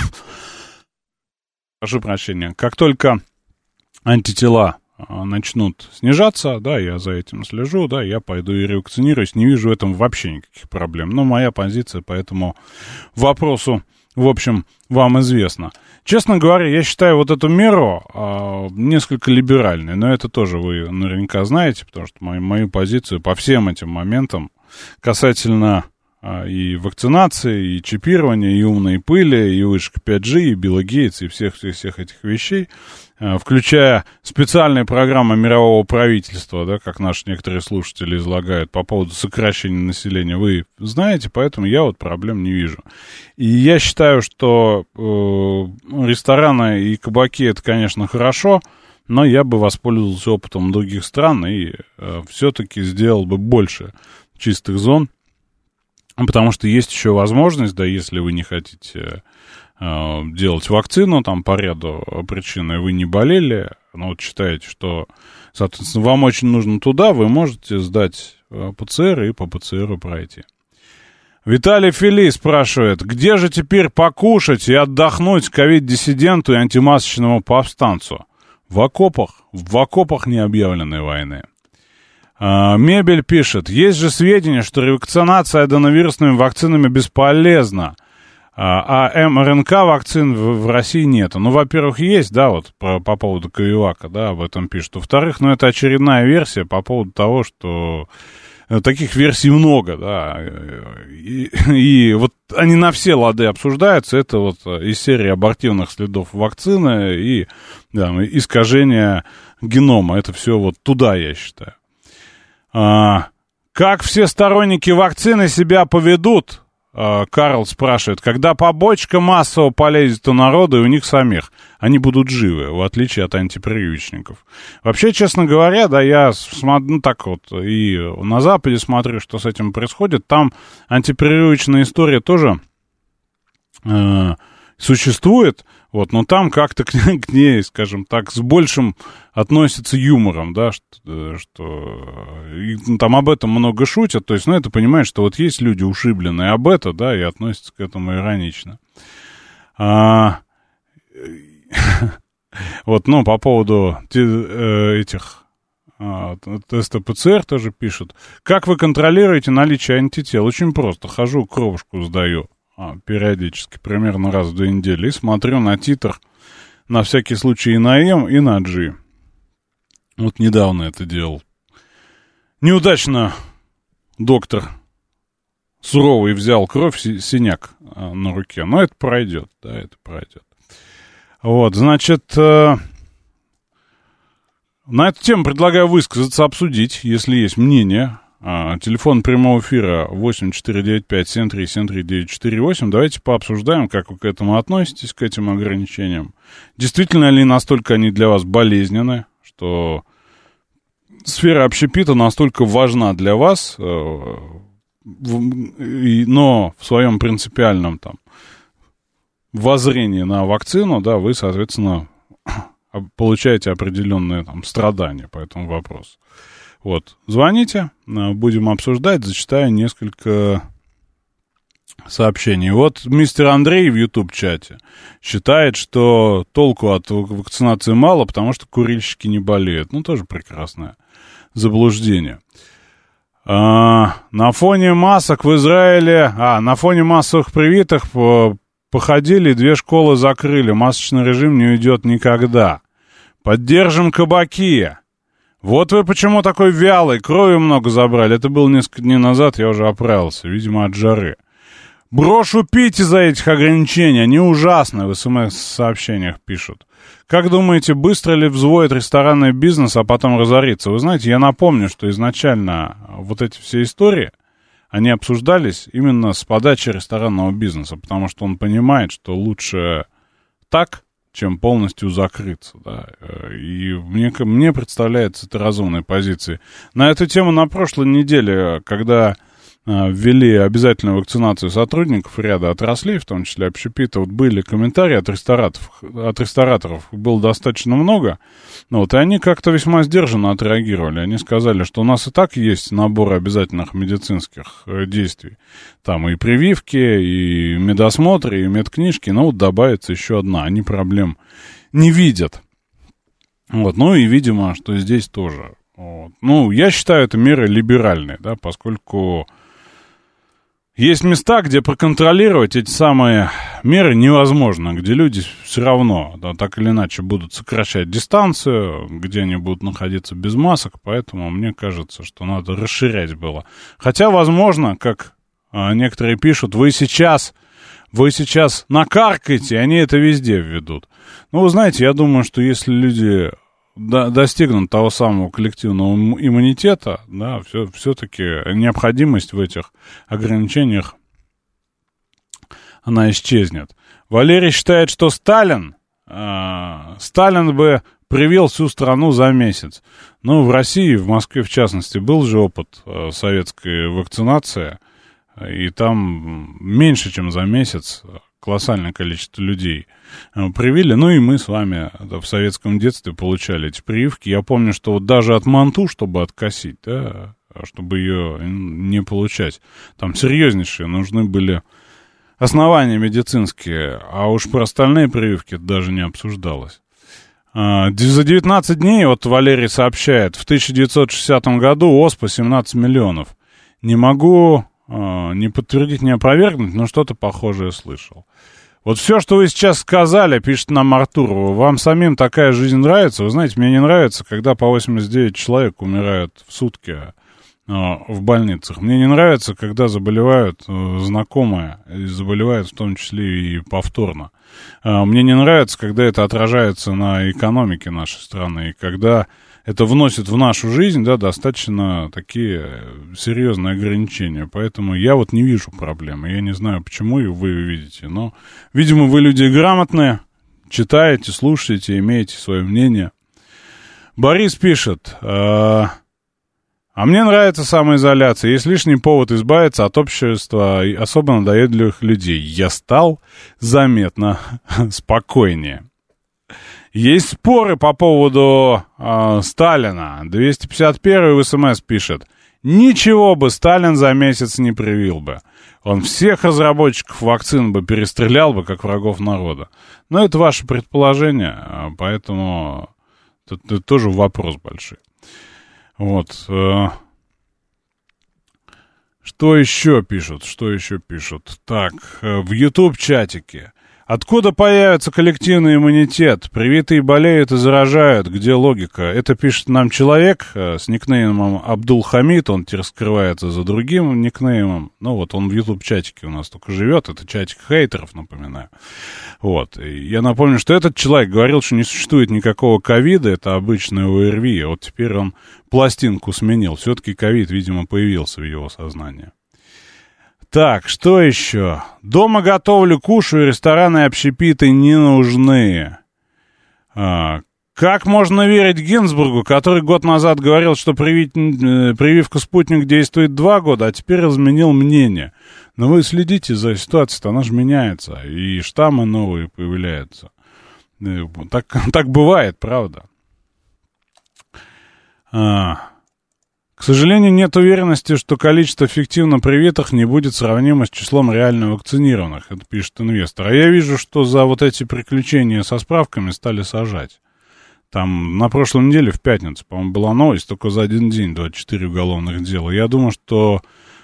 прошу прощения, как только антитела начнут снижаться, да, я за этим слежу, да, я пойду и ревакцинируюсь, не вижу в этом вообще никаких проблем, но моя позиция по этому вопросу, в общем, вам известна. Честно говоря, я считаю вот эту меру несколько либеральной, но это тоже вы наверняка знаете, потому что мою позицию по всем этим моментам касательно и вакцинации, и чипирования, и умной пыли, и вышек 5G, и Билла Гейтса, и всех этих вещей, включая специальные программы мирового правительства, да, как наши некоторые слушатели излагают по поводу сокращения населения, вы знаете, поэтому я вот проблем не вижу. И я считаю, что рестораны и кабаки — это, конечно, хорошо, но я бы воспользовался опытом других стран и все-таки сделал бы больше чистых зон, потому что есть еще возможность, да, если вы не хотите делать вакцину там по ряду причин, и вы не болели, но вот считаете, что, соответственно, вам очень нужно туда, вы можете сдать ПЦР и по ПЦРу пройти. Виталий Фили спрашивает, где же теперь покушать и отдохнуть ковид-диссиденту и антимасочному повстанцу? В окопах необъявленной войны. Мебель пишет, есть же сведения, что ревакцинация аденовирусными вакцинами бесполезна, а МРНК вакцин в России нет. Ну, во-первых, есть, да, вот по поводу Ковивака, да, об этом пишут. Во-вторых, ну, это очередная версия по поводу того, что таких версий много, да, и вот они на все лады обсуждаются, это вот из серии абортивных следов вакцины и да, искажения генома, это все вот туда, я считаю. Как все сторонники вакцины себя поведут, Карл спрашивает, когда побочка массово полезет у народа и у них самих, они будут живы, в отличие от антипрививочников. Вообще, честно говоря, да, я смотрю, ну, так вот, и на Западе смотрю, что с этим происходит, там антипрививочная история тоже существует, вот, но там как-то к ней, скажем так, с большим относятся юмором, да, что там об этом много шутят, то есть, ну, это понимаешь, что вот есть люди ушибленные об этом, да, и относятся к этому иронично. Вот, ну, по поводу этих теста ПЦР тоже пишут. Как вы контролируете наличие антител? Очень просто, хожу, кровушку сдаю периодически, примерно раз в 2 недели, и смотрю на титр, на всякий случай и на М, и на G. Вот недавно это делал. Неудачно доктор суровый взял кровь, синяк на руке, но это пройдет, да, это пройдет. Вот, значит, на эту тему предлагаю высказаться, обсудить, если есть мнение. Телефон прямого эфира 8495-7373-948. Давайте пообсуждаем, как вы к этому относитесь, к этим ограничениям. Действительно ли настолько они для вас болезненны, что сфера общепита настолько важна для вас, но в своем принципиальном там воззрении на вакцину, да, вы, соответственно, получаете определенные там страдания по этому вопросу. Вот, звоните, будем обсуждать, зачитаю несколько сообщений. Вот мистер Андрей в YouTube-чате считает, что толку от вакцинации мало, потому что курильщики не болеют. Ну, тоже прекрасное заблуждение. На фоне масок в Израиле, на фоне массовых привитых походили, 2 школы закрыли, масочный режим не уйдет никогда. Поддержим кабаки. Вот вы почему такой вялый, крови много забрали. Это было несколько дней назад, я уже оправился, видимо, от жары. Брошу пить из-за этих ограничений, они ужасны, в СМС-сообщениях пишут. Как думаете, быстро ли взвоет ресторанный бизнес, а потом разорится? Вы знаете, я напомню, что изначально вот эти все истории, они обсуждались именно с подачи ресторанного бизнеса, потому что он понимает, что лучше так, чем полностью закрыться, да, и мне представляется это разумной позицией. На эту тему на прошлой неделе, когда ввели обязательную вакцинацию сотрудников ряда отраслей, в том числе общепита, вот были комментарии от рестораторов, было достаточно много, вот, и они как-то весьма сдержанно отреагировали. Они сказали, что у нас и так есть набор обязательных медицинских действий. Там и прививки, и медосмотры, и медкнижки, но вот добавится еще одна. Они проблем не видят. Вот, ну и, видимо, что здесь тоже. Вот. Ну, я считаю, это меры либеральные, да, поскольку есть места, где проконтролировать эти самые меры невозможно, где люди все равно, да, так или иначе будут сокращать дистанцию, где они будут находиться без масок, поэтому мне кажется, что надо расширять было. Хотя, возможно, как некоторые пишут, вы сейчас накаркаете, они это везде введут. Ну, вы знаете, я думаю, что если люди достигнут того самого коллективного иммунитета, да, все-таки необходимость в этих ограничениях, она исчезнет. Валерий считает, что Сталин бы привил всю страну за месяц. Ну, в России, в Москве в частности, был же опыт советской вакцинации, и там меньше, чем за месяц колоссальное количество людей привили. Ну и мы с вами в советском детстве получали эти прививки. Я помню, что вот даже от манту, чтобы откосить, да, чтобы ее не получать, там серьезнейшие нужны были основания медицинские, а уж про остальные прививки даже не обсуждалось. За 19 дней, вот Валерий сообщает, в 1960 году ОСПА 17 миллионов. Не могу не подтвердить, не опровергнуть, но что-то похожее слышал. Вот все, что вы сейчас сказали, пишет нам Артур, вам самим такая жизнь нравится? Вы знаете, мне не нравится, когда по 89 человек умирают в сутки в больницах. Мне не нравится, когда заболевают знакомые, и заболевают в том числе и повторно. Мне не нравится, когда это отражается на экономике нашей страны, и когда это вносит в нашу жизнь, да, достаточно такие серьезные ограничения. Поэтому я вот не вижу проблемы. Я не знаю, почему вы видите, но, видимо, вы люди грамотные, читаете, слушаете, имеете свое мнение. Борис пишет: а мне нравится самоизоляция. Есть лишний повод избавиться от общества, и особо надоедливых людей. Я стал заметно спокойнее. Есть споры по поводу Сталина. 251 в СМС пишет: ничего бы Сталин за месяц не привил бы. Он всех разработчиков вакцин бы перестрелял бы, как врагов народа. Но это ваше предположение, поэтому это тоже вопрос большой. Вот. Что еще пишут? Так, в YouTube-чатике. Откуда появится коллективный иммунитет? Привитые болеют и заражают. Где логика? Это пишет нам человек с никнеймом Абдул-Хамид. Он теперь скрывается за другим никнеймом. Ну вот, он в YouTube-чатике у нас только живет. Это чатик хейтеров, напоминаю. Вот. И я напомню, что этот человек говорил, что не существует никакого ковида. Это обычное ОРВИ. А вот теперь он пластинку сменил. Все-таки ковид, видимо, появился в его сознании. Так, что еще? Дома готовлю, кушаю, рестораны и общепиты не нужны. Как можно верить Гинзбургу, который год назад говорил, что прививка «Спутник» действует 2 года, а теперь изменил мнение? Но вы следите за ситуацией, она же меняется, и штаммы новые появляются. Так бывает, правда? К сожалению, нет уверенности, что количество эффективно привитых не будет сравнимо с числом реально вакцинированных, это пишет инвестор. А я вижу, что за вот эти приключения со справками стали сажать. Там на прошлой неделе, в пятницу, по-моему, была новость, только за один день 24 уголовных дела. Я думаю, что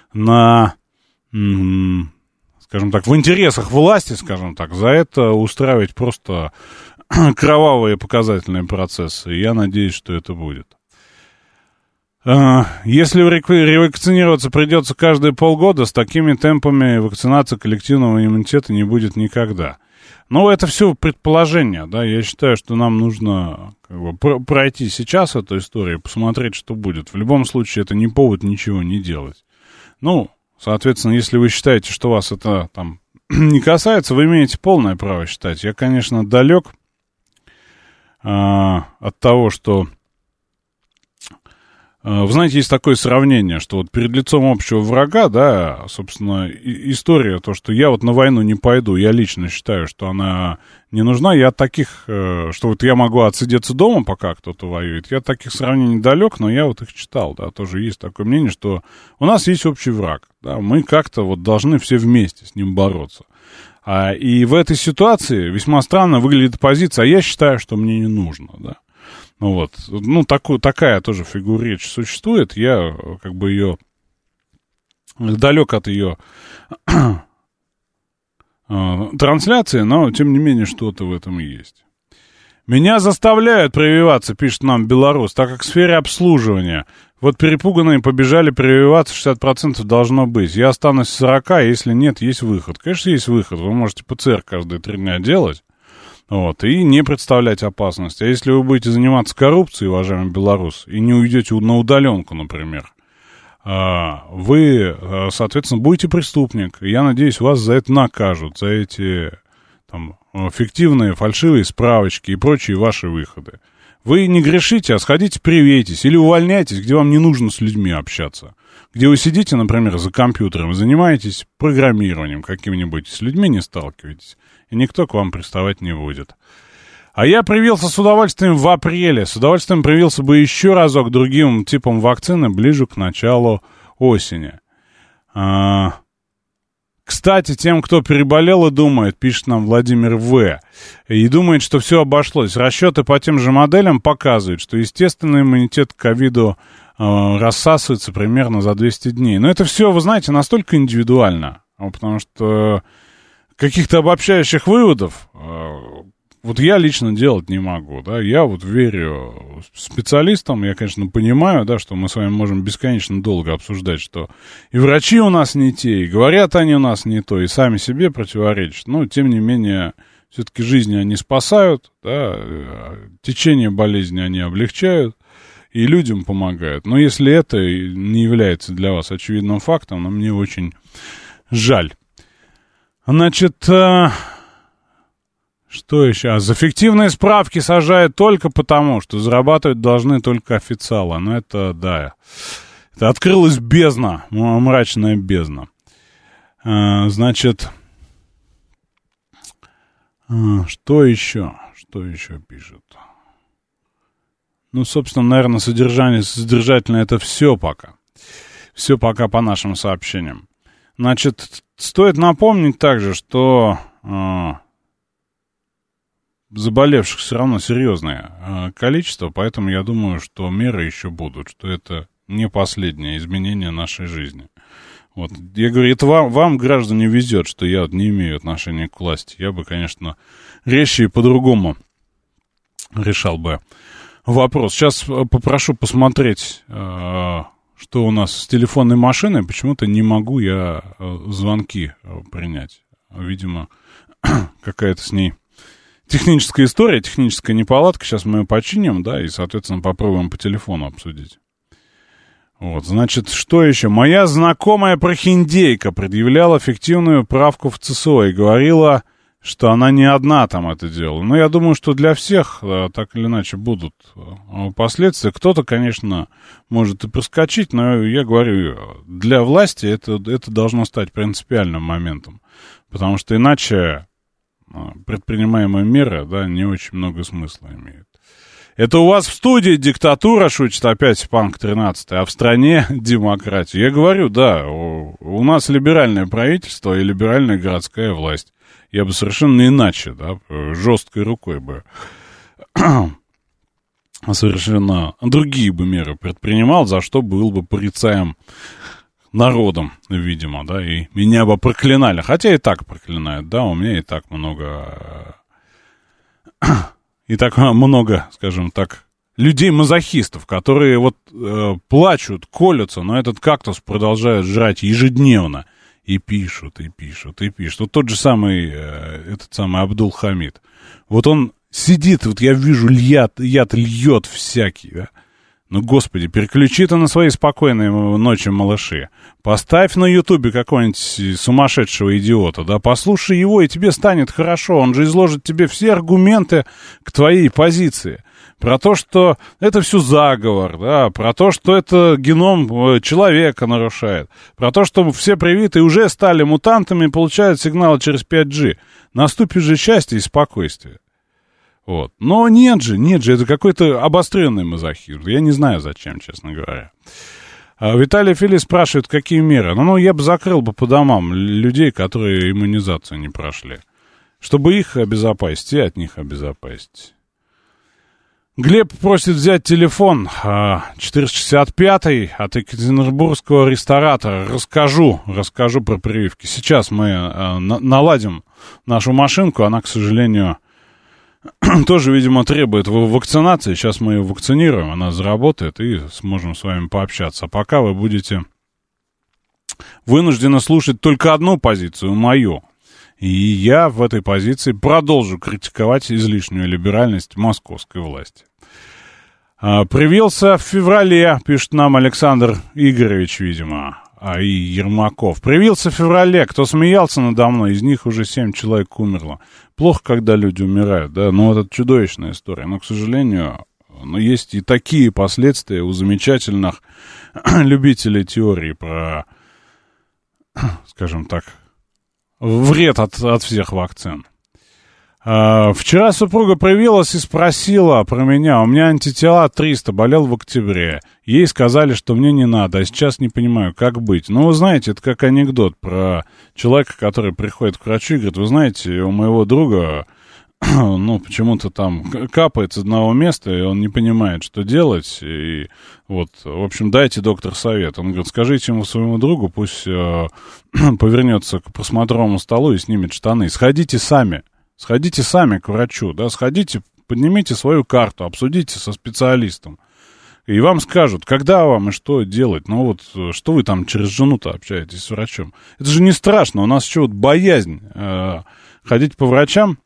скажем так, в интересах власти, скажем так, за это устраивать просто кровавые показательные процессы. И я надеюсь, что это будет. Если ревакцинироваться придется каждые полгода, с такими темпами вакцинации коллективного иммунитета не будет никогда. Но это все предположение, да, я считаю, что нам нужно пройти сейчас эту историю, посмотреть, что будет. В любом случае, это не повод ничего не делать. Ну, соответственно, если вы считаете, что вас это там не касается, вы имеете полное право считать. Я, конечно, далек от того, что Вы знаете, есть такое сравнение, что вот перед лицом общего врага, да, собственно, история, то, что я вот на войну не пойду, я лично считаю, что она не нужна, я от таких, что вот я могу отсидеться дома, пока кто-то воюет, я от таких сравнений далек, но я вот их читал, да, тоже есть такое мнение, что у нас есть общий враг, да, мы как-то вот должны все вместе с ним бороться. И в этой ситуации весьма странно выглядит позиция, а я считаю, что мне не нужно, да. Вот, ну, такая тоже фигура речи существует, я как бы ее, далек от ее трансляции, но, тем не менее, что-то в этом есть. Меня заставляют прививаться, пишет нам белорус, так как в сфере обслуживания. Вот перепуганные побежали прививаться, 60% должно быть. Я останусь 40, а если нет, есть выход. Конечно, есть выход, вы можете ПЦР каждые 3 дня делать. Вот, и не представлять опасности. А если вы будете заниматься коррупцией, уважаемый белорус, и не уйдете на удаленку, например, вы, соответственно, будете преступник. И я надеюсь, вас за это накажут, за эти там фиктивные, фальшивые справочки и прочие ваши выходы. Вы не грешите, а сходите привейтесь или увольняйтесь, где вам не нужно с людьми общаться. Где вы сидите, например, за компьютером и занимаетесь программированием каким-нибудь, с людьми не сталкиваетесь, и никто к вам приставать не будет. А я привился с удовольствием в апреле. С удовольствием привился бы еще разок другим типом вакцины ближе к началу осени. Кстати, тем, кто переболел и думает, пишет нам Владимир В., и думает, что все обошлось. Расчеты по тем же моделям показывают, что естественный иммунитет к ковиду рассасывается примерно за 200 дней. Но это все, вы знаете, настолько индивидуально, потому что каких-то обобщающих выводов вот я лично делать не могу, да, я вот верю специалистам, я, конечно, понимаю, да, что мы с вами можем бесконечно долго обсуждать, что и врачи у нас не те, и говорят они у нас не то, и сами себе противоречат, но, тем не менее, все-таки жизни они спасают, да, течение болезни они облегчают, и людям помогают, но если это не является для вас очевидным фактом, то мне очень жаль. Значит, что еще? За фиктивные справки сажают только потому, что зарабатывать должны только официалы. Ну, это, да, это открылась бездна, мрачная бездна. Значит, что еще? Что еще пишет? Ну, собственно, наверное, содержательно это все пока. Все пока по нашим сообщениям. Значит, стоит напомнить также, что заболевших все равно серьезное количество, поэтому я думаю, что меры еще будут, что это не последнее изменение нашей жизни. Вот. Я говорю, это вам, граждане, везет, что я вот не имею отношения к власти. Я бы, конечно, резче и по-другому решал бы вопрос. Сейчас попрошу посмотреть, что у нас с телефонной машиной. Почему-то не могу я звонки принять. Видимо, какая-то с ней техническая история, техническая неполадка. Сейчас мы ее починим, да, и, соответственно, попробуем по телефону обсудить. Вот, значит, что еще? Моя знакомая прохиндейка предъявляла фиктивную правку в ЦСО и говорила, что она не одна там это делала. Но я думаю, что для всех так или иначе будут последствия. Кто-то, конечно, может и проскочить, но я говорю, для власти это должно стать принципиальным моментом. Потому что иначе предпринимаемые меры, да, не очень много смысла имеют. Это у вас в студии диктатура, шутит опять Панк 13, а в стране демократия. Я говорю, да, у нас либеральное правительство и либеральная городская власть. Я бы совершенно иначе, да, жесткой рукой бы совершенно другие бы меры предпринимал, за что был бы порицаем народом, видимо, да, и меня бы проклинали. Хотя и так проклинают, да, у меня и так много... И так много, скажем так, людей-мазохистов, которые вот плачут, колются, но этот кактус продолжают жрать ежедневно. И пишут, и пишут, и пишут. Вот тот же самый, этот самый Абдул-Хамид. Вот он сидит, вот я вижу, яд льет всякий, да, Ну, господи, переключи ты на свои спокойные ночи, малыши. Поставь на Ютубе какого-нибудь сумасшедшего идиота, да, послушай его, и тебе станет хорошо. Он же изложит тебе все аргументы к твоей позиции. Про то, что это все заговор, да, про то, что это геном человека нарушает, про то, что все привитые уже стали мутантами и получают сигналы через 5G. Наступит же счастье и спокойствие. Вот. Но нет же, это какой-то обостренный мазохизм. Я не знаю, зачем, честно говоря. Виталий Фили спрашивает, какие меры. Ну, я бы закрыл бы по домам людей, которые иммунизацию не прошли. Чтобы их обезопасить и от них обезопасить. Глеб просит взять телефон 465 от екатеринбургского ресторатора. Расскажу про прививки. Сейчас мы наладим нашу машинку. Она, к сожалению, тоже, видимо, требует вакцинации. Сейчас мы ее вакцинируем, она заработает, и сможем с вами пообщаться. А пока вы будете вынуждены слушать только одну позицию, мою. И я в этой позиции продолжу критиковать излишнюю либеральность московской власти. Привился в феврале, пишет нам Александр Игоревич, видимо, и Ермаков. Привился в феврале, кто смеялся надо мной, из них уже 7 человек умерло. Плохо, когда люди умирают, да, ну, это чудовищная история. Но, к сожалению, есть и такие последствия у замечательных любителей теории про, скажем так, вред от всех вакцин. Вчера супруга привилась и спросила про меня. У меня антитела 300, болел в октябре. Ей сказали, что мне не надо, а сейчас не понимаю, как быть. Ну, вы знаете, это как анекдот про человека, который приходит к врачу и говорит, вы знаете, у моего друга, ну, почему-то там капает с одного места, и он не понимает, что делать. И вот, в общем, дайте, доктор, совет. Он говорит, скажите ему своему другу, пусть повернется к просмотровому столу и снимет штаны. Сходите сами к врачу, да, сходите, поднимите свою карту, обсудите со специалистом. И вам скажут, когда вам и что делать. Ну вот, что вы там через жену-то общаетесь с врачом. Это же не страшно, у нас еще вот боязнь ходить по врачам,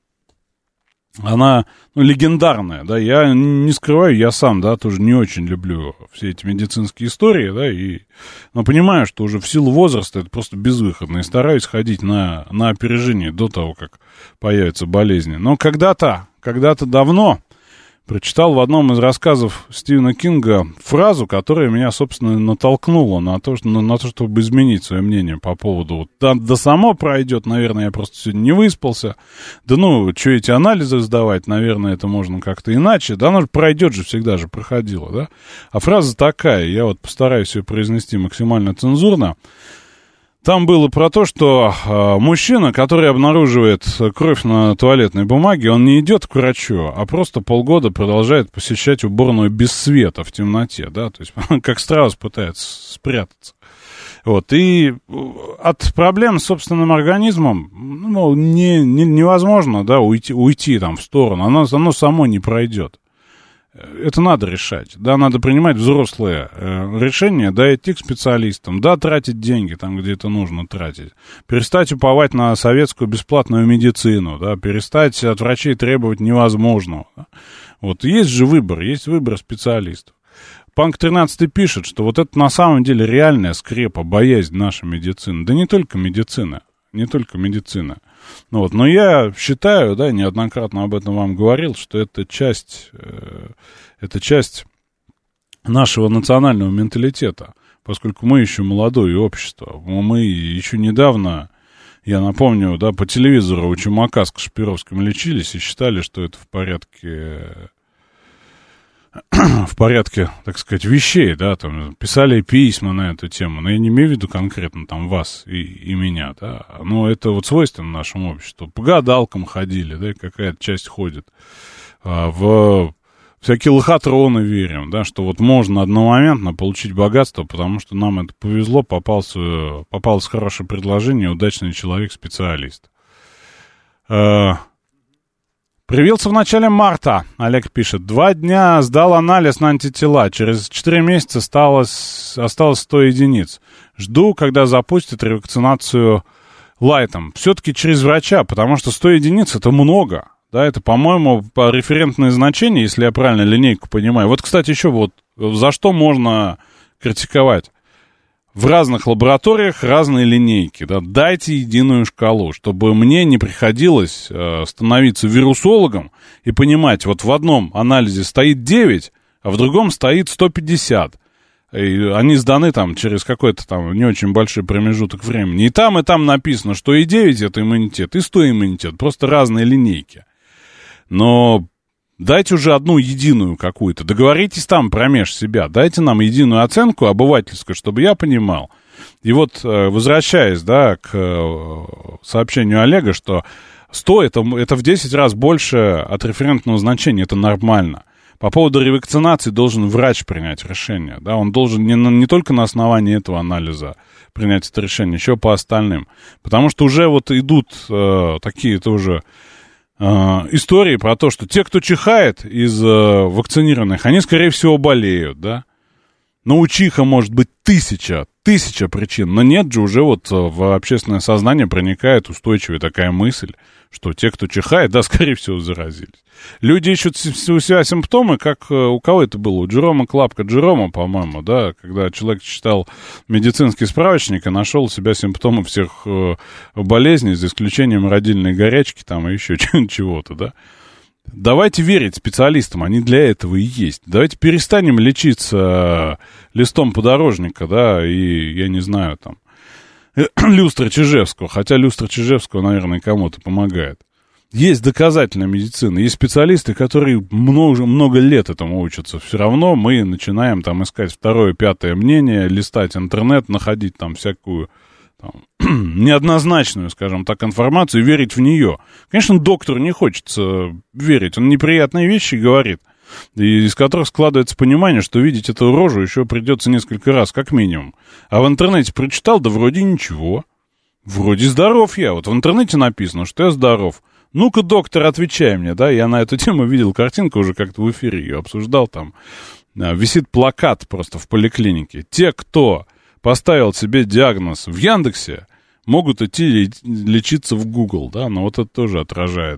она, ну, легендарная, да, я не скрываю, я сам, да, тоже не очень люблю все эти медицинские истории, да, но понимаю, что уже в силу возраста это просто безвыходно, и стараюсь ходить на опережение до того, как появятся болезни. Но когда-то давно прочитал в одном из рассказов Стивена Кинга фразу, которая меня, собственно, натолкнула на то, чтобы изменить свое мнение по поводу... Вот, да само пройдет, наверное, я просто сегодня не выспался. Да ну, что эти анализы сдавать, наверное, это можно как-то иначе. Да оно пройдет же, всегда же проходило, да? А фраза такая, я вот постараюсь ее произнести максимально цензурно. Там было про то, что мужчина, который обнаруживает кровь на туалетной бумаге, он не идет к врачу, а просто полгода продолжает посещать уборную без света в темноте, да, то есть как страус пытается спрятаться. Вот, и от проблем с собственным организмом, ну, невозможно, да, уйти там в сторону, оно само не пройдет. Это надо решать, да, надо принимать взрослые решения, да, идти к специалистам, да, тратить деньги там, где это нужно тратить, перестать уповать на советскую бесплатную медицину, да, перестать от врачей требовать невозможного, да. Вот есть же выбор, есть выбор специалистов. Панк 13 пишет, что вот это на самом деле реальная скрепа, боязнь нашей медицины, да не только медицина. Ну вот, но я считаю, да, неоднократно об этом вам говорил, что это часть нашего национального менталитета, поскольку мы еще молодое общество. Мы еще недавно, я напомню, да, по телевизору у Чумака с Кашпировским лечились и считали, что это в порядке, так сказать, вещей, да, там, писали письма на эту тему, но я не имею в виду конкретно там вас и меня, да, но это вот свойственно нашему обществу. По гадалкам ходили, да, какая-то часть ходит, в всякие лохотроны верим, да, что вот можно одномоментно получить богатство, потому что нам это повезло, попалось хорошее предложение, удачный человек-специалист. Привился в начале марта, Олег пишет. 2 дня сдал анализ на антитела. Через 4 месяца осталось 100 единиц. Жду, когда запустят ревакцинацию лайтом. Все-таки через врача, потому что 100 единиц это много. Да, это, по-моему, референтное значение, если я правильно линейку понимаю. Вот, кстати, еще вот За что можно критиковать? В разных лабораториях разные линейки. Да? Дайте единую шкалу, чтобы мне не приходилось становиться вирусологом и понимать, вот в одном анализе стоит 9, а в другом стоит 150. И они сданы там через какой-то там не очень большой промежуток времени. И там написано, что и 9 это иммунитет, и 100 иммунитет. Просто разные линейки. Но дайте уже одну единую какую-то. Договоритесь там промеж себя. Дайте нам единую оценку обывательскую, чтобы я понимал. И вот, возвращаясь, да, к сообщению Олега, что 100 это в 10 раз больше от референтного значения. Это нормально. По поводу ревакцинации должен врач принять решение. Да? Он должен не только на основании этого анализа принять это решение, еще по остальным. Потому что уже вот идут такие тоже истории про то, что те, кто чихает из вакцинированных, они, скорее всего, болеют. Да? Но у чиха может быть тысяча причин. Но нет же, уже вот в общественное сознание проникает устойчивая такая мысль, что те, кто чихает, да, скорее всего, заразились. Люди ищут у себя симптомы, как у кого это было? У Джерома Клапка Джерома, по-моему, да, когда человек читал медицинский справочник и нашел у себя симптомы всех болезней, за исключением родильной горячки там и еще чего-то, да. Давайте верить специалистам, они для этого и есть. Давайте перестанем лечиться листом подорожника, да, и, я не знаю, там, люстра Чижевского, хотя люстра Чижевского, наверное, кому-то помогает. Есть доказательная медицина, есть специалисты, которые много лет этому учатся. Все равно мы начинаем там искать второе, пятое мнение, листать интернет, находить там всякую там, неоднозначную, скажем так, информацию и верить в нее. Конечно, доктору не хочется верить, он неприятные вещи говорит, из которых складывается понимание, что видеть эту рожу еще придется несколько раз, как минимум. А в интернете прочитал, да вроде ничего. Вроде здоров я. Вот в интернете написано, что я здоров. Ну-ка, доктор, отвечай мне, да? Я на эту тему видел картинку, уже как-то в эфире ее обсуждал там. Висит плакат просто в поликлинике. Те, кто поставил себе диагноз в Яндексе, могут идти лечиться в Google, да? Но вот это тоже отражает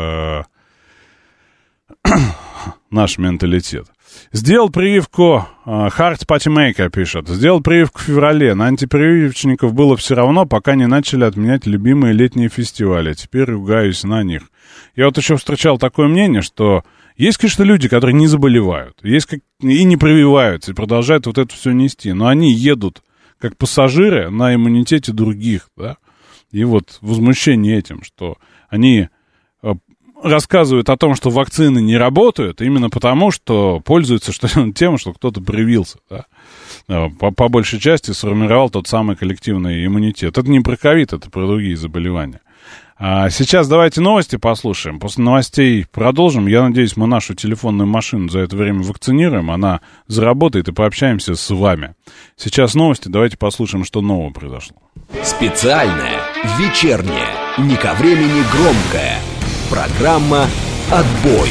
наш менталитет. Сделал прививку, Heart Pattymaker пишет, сделал прививку в феврале, на антипрививочников было все равно, пока не начали отменять любимые летние фестивали, теперь ругаюсь на них. Я вот еще встречал такое мнение, что есть, конечно, люди, которые не заболевают, есть и не прививаются, и продолжают вот это все нести, но они едут как пассажиры на иммунитете других, да, и вот возмущение этим, что они рассказывают о том, что вакцины не работают, именно потому, что пользуются тем, что кто-то привился, да? По большей части сформировал тот самый коллективный иммунитет. Это не про ковид, это про другие заболевания. А сейчас давайте новости послушаем. После новостей продолжим. Я надеюсь, мы нашу телефонную машину за это время вакцинируем, она заработает и пообщаемся с вами. Сейчас новости, давайте послушаем, что нового произошло. Специальная, вечерняя, не ко времени громкая. Программа «Отбой».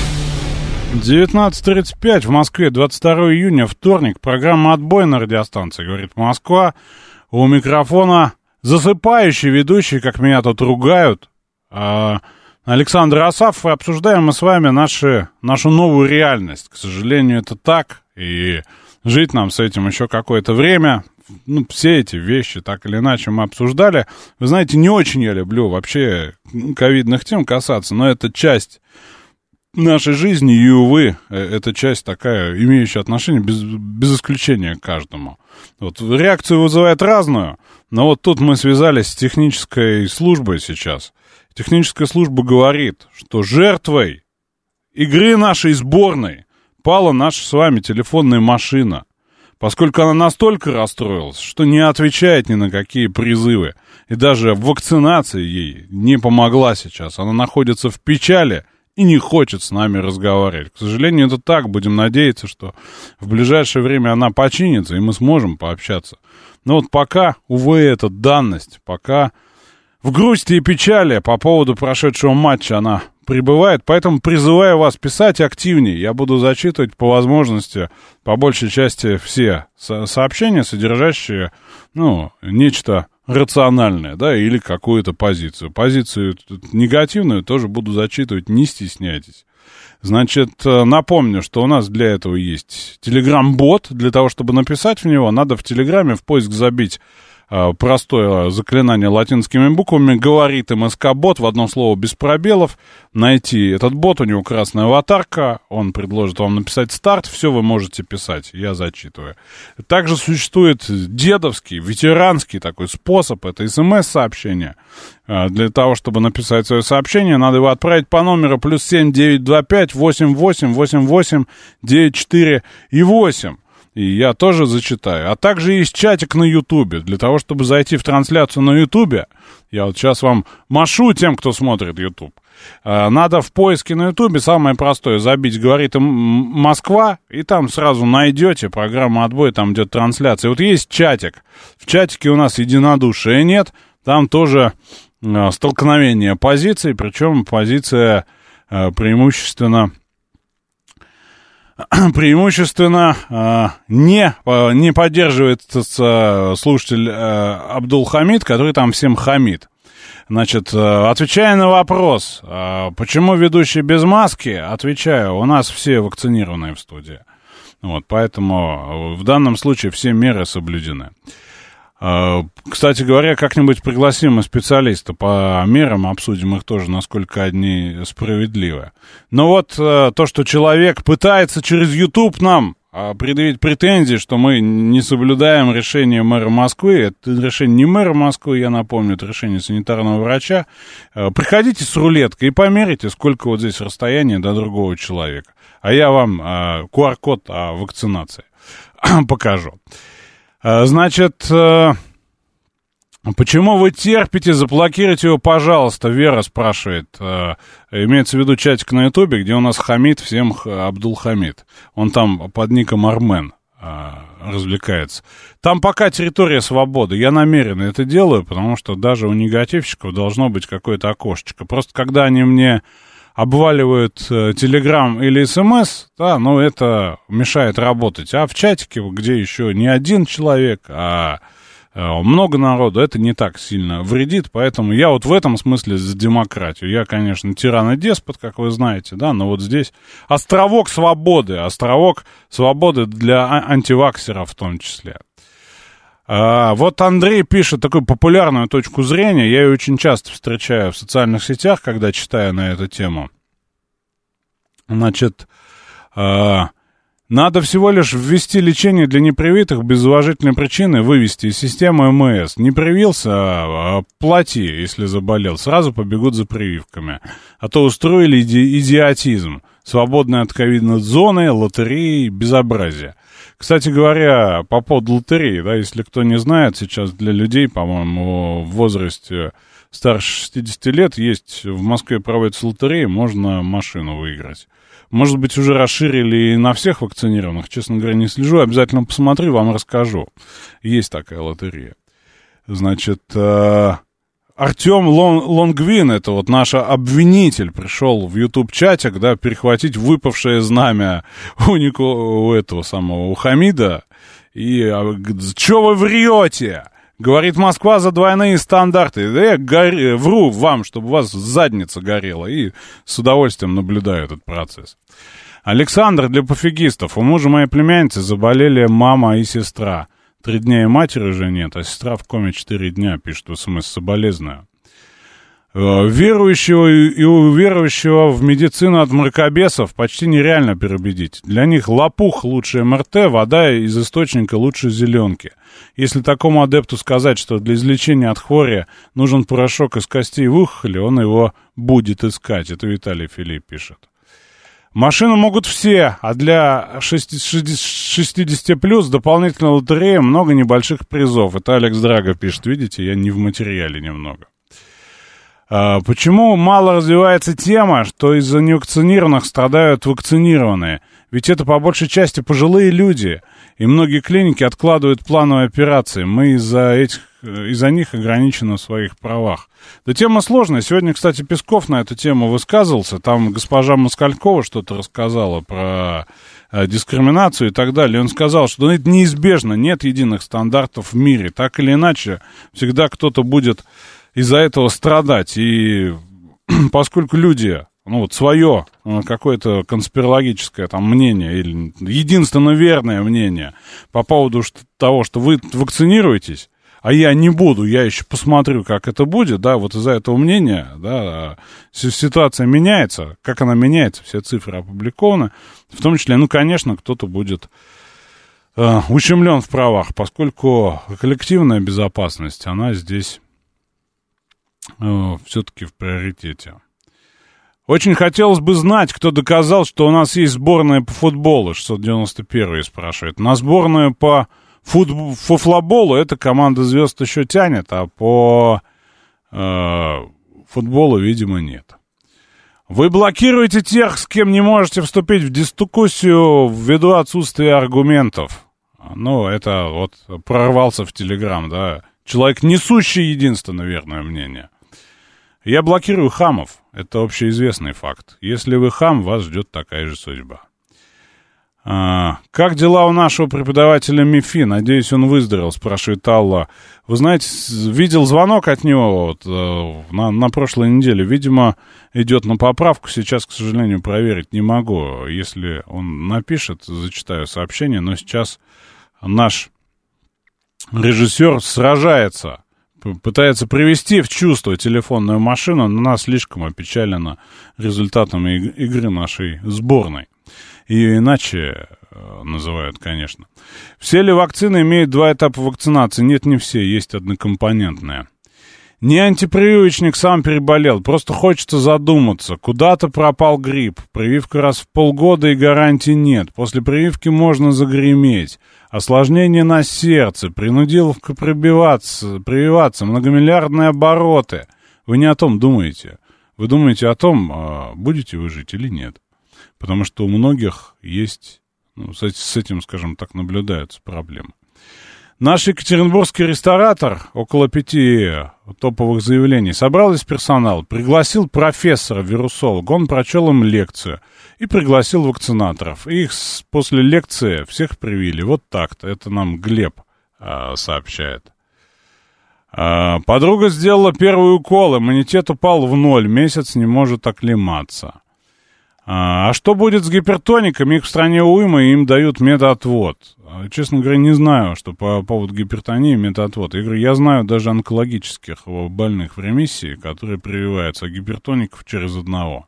19:35 в Москве, 22 июня, вторник. Программа «Отбой» на радиостанции, говорит Москва. У микрофона засыпающий ведущий, как меня тут ругают, Александр Асафов. И обсуждаем мы с вами нашу новую реальность. К сожалению, это так. И жить нам с этим еще какое-то время. Ну, все эти вещи, так или иначе, мы обсуждали. Вы знаете, не очень я люблю вообще ковидных тем касаться, но это часть нашей жизни, и, увы, это часть такая, имеющая отношение без исключения к каждому. Вот, реакцию вызывает разную, но вот тут мы связались с технической службой сейчас. Техническая служба говорит, что жертвой игры нашей сборной пала наша с вами телефонная машина. Поскольку она настолько расстроилась, что не отвечает ни на какие призывы, и даже вакцинация ей не помогла сейчас. Она находится в печали и не хочет с нами разговаривать. К сожалению, это так. Будем надеяться, что в ближайшее время она починится, и мы сможем пообщаться. Но вот пока, увы, это данность. Пока в грусти и печали по поводу прошедшего матча она прибывает, поэтому призываю вас писать активнее. Я буду зачитывать по возможности, по большей части, все сообщения, содержащие, нечто рациональное, да, или какую-то позицию. Позицию негативную тоже буду зачитывать, не стесняйтесь. Значит, напомню, что у нас для этого есть Telegram-бот. Для того, чтобы написать в него, надо в Телеграме в поиск забить простое заклинание латинскими буквами, говорит МСК-бот, в одно слово без пробелов, найти этот бот, у него красная аватарка, он предложит вам написать старт, все вы можете писать, я зачитываю. Также существует дедовский, ветеранский такой способ, это СМС-сообщение. Для того, чтобы написать свое сообщение, надо его отправить по номеру +7 925 88 88 94 и 8. И я тоже зачитаю. А также есть чатик на Ютубе. Для того, чтобы зайти в трансляцию на Ютубе, я вот сейчас вам машу тем, кто смотрит Ютуб. Надо в поиске на Ютубе, самое простое, забить «Говорит Москва», и там сразу найдете программу «Отбой», там идет трансляция. Вот есть чатик. В чатике у нас единодушия нет. Там тоже столкновение позиций, причем позиция преимущественно не поддерживает слушатель Абдул-Хамид, который там всем хамит. Значит, отвечая на вопрос, почему ведущий без маски, отвечаю, у нас все вакцинированные в студии. Вот, поэтому в данном случае все меры соблюдены. Кстати говоря, как-нибудь пригласим специалиста по мерам, обсудим их тоже, насколько они справедливы. Но вот то, что человек пытается через YouTube нам предъявить претензии, что мы не соблюдаем решение мэра Москвы, это решение не мэра Москвы, я напомню, это решение санитарного врача. Приходите с рулеткой и померите, сколько вот здесь расстояние до другого человека. А я вам QR-код о вакцинации покажу. Значит, почему вы терпите? Заблокируйте его, пожалуйста. Вера спрашивает. Имеется в виду чатик на Ютубе, где у нас хамит всем Абдул-Хамид. Он там под ником Армен развлекается. Там пока территория свободы. Я намеренно это делаю, потому что даже у негативщиков должно быть какое-то окошечко. Просто когда они мне обваливают Telegram или СМС, да, ну, это мешает работать. А в чатике, где еще не один человек, а много народу, это не так сильно вредит, поэтому я вот в этом смысле за демократию. Я, конечно, тиран и деспот, как вы знаете, да, но вот здесь островок свободы для антиваксеров в том числе. Вот Андрей пишет такую популярную точку зрения, я ее очень часто встречаю в социальных сетях, когда читаю на эту тему. Значит, надо всего лишь ввести лечение для непривитых без уважительной причины, вывести из системы МС. Не привился, плати, если заболел, сразу побегут за прививками. А то устроили идиотизм, свободные от ковидной зоны, лотереи, безобразие. Кстати говоря, по поводу лотереи, да, если кто не знает, сейчас для людей, по-моему, в возрасте старше 60 лет есть, в Москве проводятся лотереи, можно машину выиграть. Может быть, уже расширили и на всех вакцинированных, честно говоря, не слежу, обязательно посмотрю, вам расскажу. Есть такая лотерея. Значит, Артем Лонгвин, это вот наш обвинитель, пришел в YouTube-чатик, да, перехватить выпавшее знамя у этого самого, у Хамида. И что вы врете? Говорит, Москва за двойные стандарты. Да я вру вам, чтобы у вас задница горела. И с удовольствием наблюдаю этот процесс. Александр для пофигистов. У мужа моей племянницы заболели мама и сестра. 3 дня и матери уже нет, а сестра в коме 4 дня, пишет в СМС, соболезную. Верующего и уверующего в медицину от мракобесов почти нереально переубедить. Для них лопух лучше МРТ, вода из источника лучше зеленки. Если такому адепту сказать, что для излечения от хвори нужен порошок из костей вухоли, он его будет искать. Это Виталий Филипп пишет. Машину могут все, а для 60+ дополнительной лотереи много небольших призов. Это Алекс Драго пишет. Видите, я не в материале немного. Почему мало развивается тема, что из-за невакцинированных страдают вакцинированные? Ведь это по большей части пожилые люди, и многие клиники откладывают плановые операции. Мы из-за них ограничены в своих правах. Да тема сложная. Сегодня, кстати, Песков на эту тему высказывался. Там госпожа Москалькова что-то рассказала про дискриминацию и так далее. И он сказал, что это неизбежно, нет единых стандартов в мире. Так или иначе, всегда кто-то будет из-за этого страдать. И поскольку люди свое какое-то конспирологическое там мнение или единственно верное мнение по поводу того, что вы вакцинируетесь, а я не буду, я еще посмотрю, как это будет, да, вот из-за этого мнения, да, ситуация меняется, как она меняется, все цифры опубликованы, в том числе, конечно, кто-то будет ущемлен в правах, поскольку коллективная безопасность, она здесь все-таки в приоритете. Очень хотелось бы знать, кто доказал, что у нас есть сборная по футболу, 691 спрашивает. На сборную по фуфлоболу эта команда звезд еще тянет, а по футболу, видимо, нет. Вы блокируете тех, с кем не можете вступить в дискуссию ввиду отсутствия аргументов. Это вот прорвался в Телеграм, да. Человек, несущий единственно верное мнение. Я блокирую хамов. Это общеизвестный факт. Если вы хам, вас ждет такая же судьба. Как дела у нашего преподавателя МИФИ? Надеюсь, он выздоровел, спрашивает Алла. Вы знаете, видел звонок от него на прошлой неделе. Видимо, идет на поправку. Сейчас, к сожалению, проверить не могу. Если он напишет, зачитаю сообщение. Но сейчас наш режиссер сражается, пытается привести в чувство телефонную машину, но она слишком опечалена результатами игры нашей сборной. Ее иначе называют, конечно. Все ли вакцины имеют 2 этапа вакцинации? Нет, не все, есть однокомпонентные. Не антипрививочник сам переболел, просто хочется задуматься. Куда-то пропал грипп, прививка раз в полгода и гарантий нет. После прививки можно загреметь. Осложнение на сердце, принудиловка прививаться, многомиллиардные обороты. Вы не о том думаете. Вы думаете о том, будете вы жить или нет. Потому что у многих есть, с этим, скажем так, наблюдаются проблемы. Наш екатеринбургский ресторатор, около 5 топовых заявлений, собрал весь персонал, пригласил профессора-вирусолога, он прочел им лекцию и пригласил вакцинаторов. Их после лекции всех привили. Вот так-то. Это нам Глеб сообщает. Подруга сделала первый укол, иммунитет упал в 0, месяц не может оклематься. А что будет с гипертониками? Их в стране уйма, и им дают медотвод. Честно говоря, не знаю, что по поводу гипертонии медотвод. Я знаю даже онкологических больных в ремиссии, которые прививаются, а гипертоников через одного.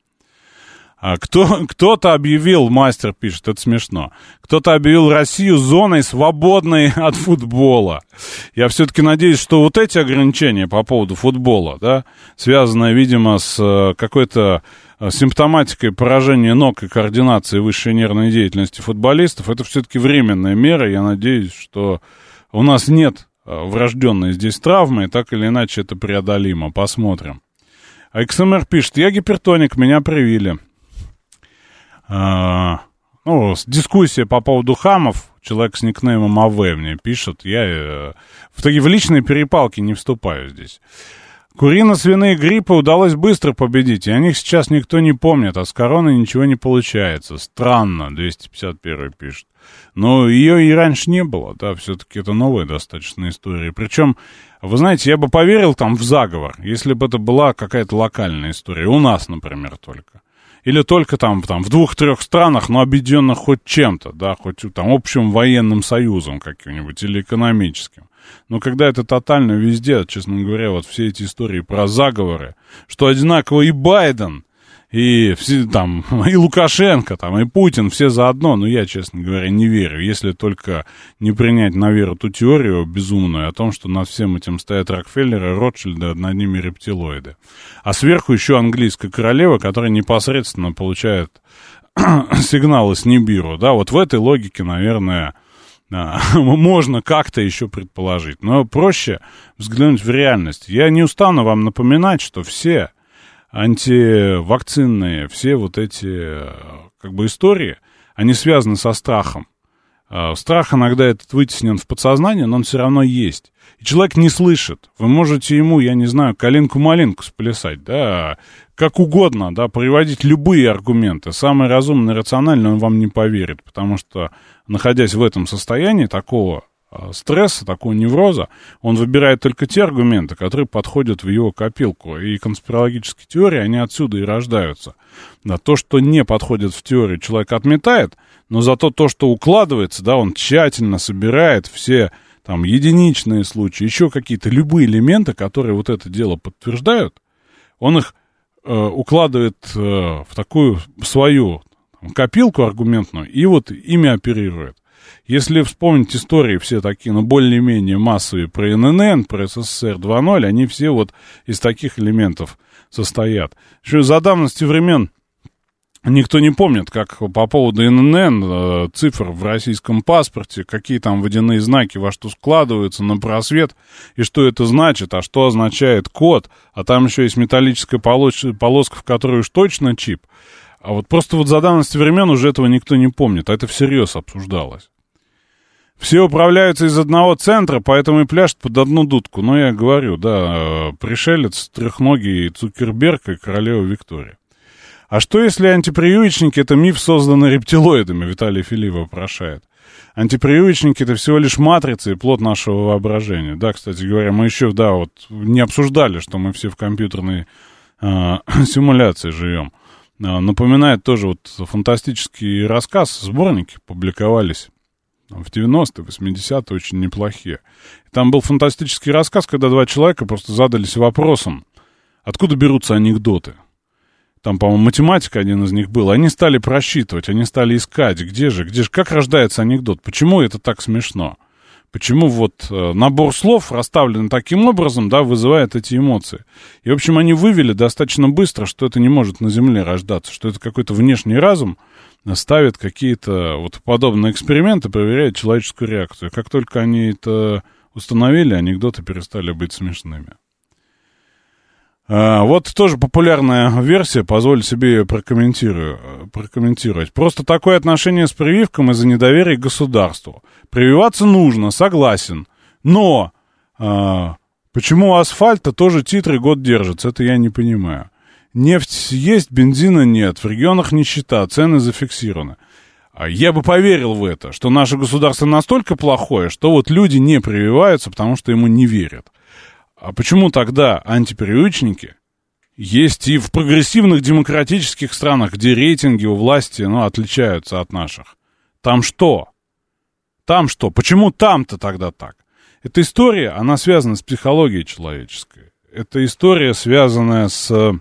Кто-то объявил, мастер пишет, это смешно, кто-то объявил Россию зоной, свободной от футбола. Я все-таки надеюсь, что вот эти ограничения по поводу футбола, да, связанные, видимо, с какой-то симптоматикой поражения ног и координации высшей нервной деятельности футболистов, это все-таки временная мера. Я надеюсь, что у нас нет врожденной здесь травмы, и так или иначе это преодолимо. Посмотрим. XMR пишет, я гипертоник, меня привили. Дискуссия по поводу хамов, человек с никнеймом АВ мне пишет, я в личные перепалки не вступаю здесь. Курино-свиные гриппы удалось быстро победить, и о них сейчас никто не помнит, а с короной ничего не получается. Странно, 251 пишет. Но ее и раньше не было, да, все-таки это новая достаточно история. Причем, вы знаете, я бы поверил там в заговор, если бы это была какая-то локальная история, у нас, например, только. Или только там в 2-3 странах, но объединенных хоть чем-то, да, хоть там общим военным союзом каким-нибудь или экономическим. Но когда это тотально везде, честно говоря, вот все эти истории про заговоры, что одинаково и Байден, и все, там, и Лукашенко, там, и Путин, все заодно, но я, честно говоря, не верю, если только не принять на веру ту теорию безумную о том, что над всем этим стоят Рокфеллеры, Ротшильды, над ними рептилоиды. А сверху еще английская королева, которая непосредственно получает сигналы с Нибиру, да, вот в этой логике, наверное, можно как-то еще предположить. Но проще взглянуть в реальность. Я не устану вам напоминать, что все антивакцинные, все вот эти истории, они связаны со страхом. Страх иногда этот вытеснен в подсознание, но он все равно есть. И человек не слышит. Вы можете ему, я не знаю, калинку-малинку сплясать, да, как угодно, да, приводить любые аргументы. Самый разумный, рациональный он вам не поверит, потому что, находясь в этом состоянии такого стресса, такого невроза, он выбирает только те аргументы, которые подходят в его копилку. И конспирологические теории, они отсюда и рождаются. Да, то, что не подходит в теорию, человек отметает, но зато то, что укладывается, да, он тщательно собирает все там единичные случаи, еще какие-то любые элементы, которые вот это дело подтверждают, он их укладывает в такую свою копилку аргументную и вот ими оперирует. Если вспомнить истории все такие, ну, более-менее массовые про ННН, про СССР 2.0, они все вот из таких элементов состоят. Еще за давности времен никто не помнит, как по поводу ННН, цифр в российском паспорте, какие там водяные знаки во что складываются, на просвет, и что это значит, а что означает код, а там еще есть металлическая полоска, в которой уж точно чип. А вот просто вот за давности времен уже этого никто не помнит, а это всерьез обсуждалось. Все управляются из одного центра, поэтому и пляшут под одну дудку. Но я говорю, да, пришелец, трехногий Цукерберг и королева Виктория. А что, если антипрививочники — это миф, созданный рептилоидами, Виталий Филиппов вопрошает. Антипрививочники — это всего лишь матрица и плод нашего воображения. Да, кстати говоря, мы еще, да, вот не обсуждали, что мы все в компьютерной симуляции живем. Напоминает тоже вот фантастический рассказ, сборники публиковались в 90-е, 80-е, очень неплохие. Там был фантастический рассказ, когда два человека просто задались вопросом, откуда берутся анекдоты. Там, по-моему, математик один из них был. Они стали просчитывать, они стали искать, где же, как рождается анекдот, почему это так смешно. Почему вот набор слов, расставленный таким образом, да, вызывает эти эмоции. И, в общем, они вывели достаточно быстро, что это не может на Земле рождаться, что это какой-то внешний разум ставит какие-то вот подобные эксперименты, проверяет человеческую реакцию. Как только они это установили, анекдоты перестали быть смешными. Вот тоже популярная версия, позволю себе ее прокомментировать. Просто такое отношение с прививком из-за недоверия к государству. Прививаться нужно, согласен. Но почему у асфальта тоже титры год держатся, это я не понимаю. Нефть есть, бензина нет, в регионах нищета, цены зафиксированы. Я бы поверил в это, что наше государство настолько плохое, что вот люди не прививаются, потому что ему не верят. А почему тогда антипрививочники есть и в прогрессивных демократических странах, где рейтинги у власти, ну, отличаются от наших? Там что? Там что? Почему там-то тогда так? Эта история, она связана с психологией человеческой. Это история, связанная с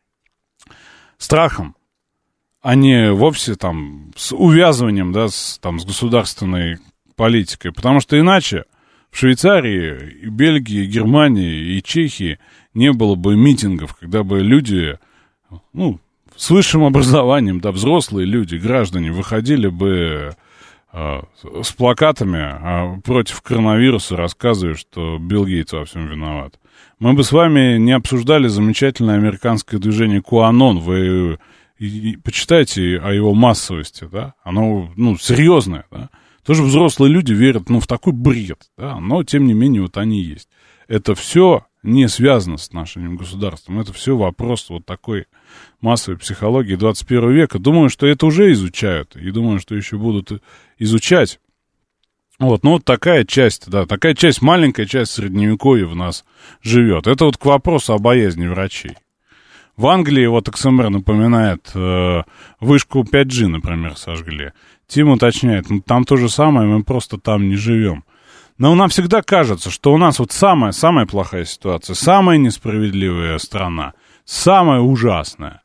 страхом, а не вовсе там с увязыванием, да, с государственной политикой. Потому что иначе в Швейцарии, и Бельгии, и Германии, и Чехии не было бы митингов, когда бы люди, ну, с высшим образованием, да, взрослые люди, граждане, выходили бы с плакатами против коронавируса, рассказывая, что Билл Гейтс во всем виноват. Мы бы с вами не обсуждали замечательное американское движение QAnon. Вы почитайте о его массовости, да? Оно, ну, серьезное, да? Тоже взрослые люди верят, ну, в такой бред, да, но, тем не менее, вот они есть. Это все не связано с нашим государством, это все вопрос вот такой массовой психологии 21 века. Думаю, что это уже изучают, и думаю, что еще будут изучать. Вот, ну, вот такая часть, да, такая часть, маленькая часть Средневековья в нас живет. Это вот к вопросу о боязни врачей. В Англии, вот ХМР напоминает, вышку 5G, например, сожгли. Тим уточняет, ну, там то же самое, мы просто там не живем. Но нам всегда кажется, что у нас вот самая плохая ситуация, самая несправедливая страна, самая ужасная.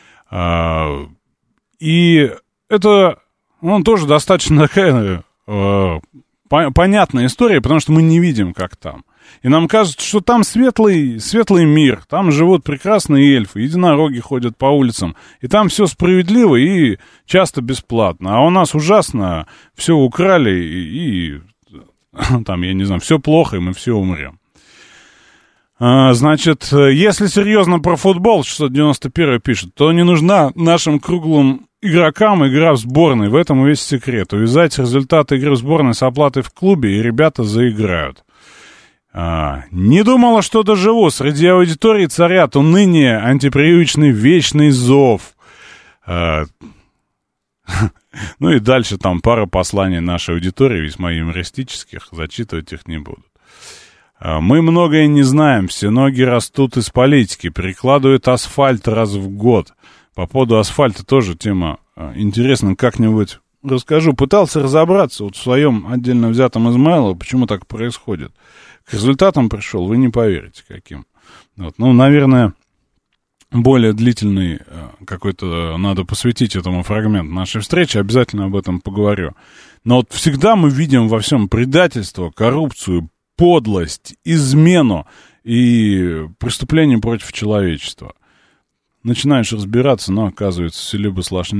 И это, ну, тоже достаточно такая понятная история, потому что мы не видим, как там. И нам кажется, что там светлый мир, там живут прекрасные эльфы, единороги ходят по улицам, и там все справедливо и часто бесплатно. А у нас ужасно, все украли, и там, я не знаю, все плохо, и мы все умрем. Значит, если серьезно про футбол, 691 пишет, то не нужна нашим круглым игрокам игра в сборной. В этом весь секрет. Увязать результаты игры в сборной с оплатой в клубе, и ребята заиграют. Не думала, что доживу. Среди аудитории царят уныние, антипривычный вечный зов. Ну и дальше там пара посланий нашей аудитории, весьма юмористических, зачитывать их не буду. Мы многое не знаем, все ноги растут из политики, перекладывают асфальт раз в год. По поводу асфальта тоже тема интересная, как-нибудь расскажу. Пытался разобраться вот в своем отдельно взятом Измайлово, почему так происходит. К результатам пришел, вы не поверите, каким. Вот. Ну, наверное, более длительный какой-то надо посвятить этому фрагмент нашей встречи, обязательно об этом поговорю. Но вот всегда мы видим во всем предательство, коррупцию, подлость, измену и преступление против человечества. Начинаешь разбираться, но оказывается все либо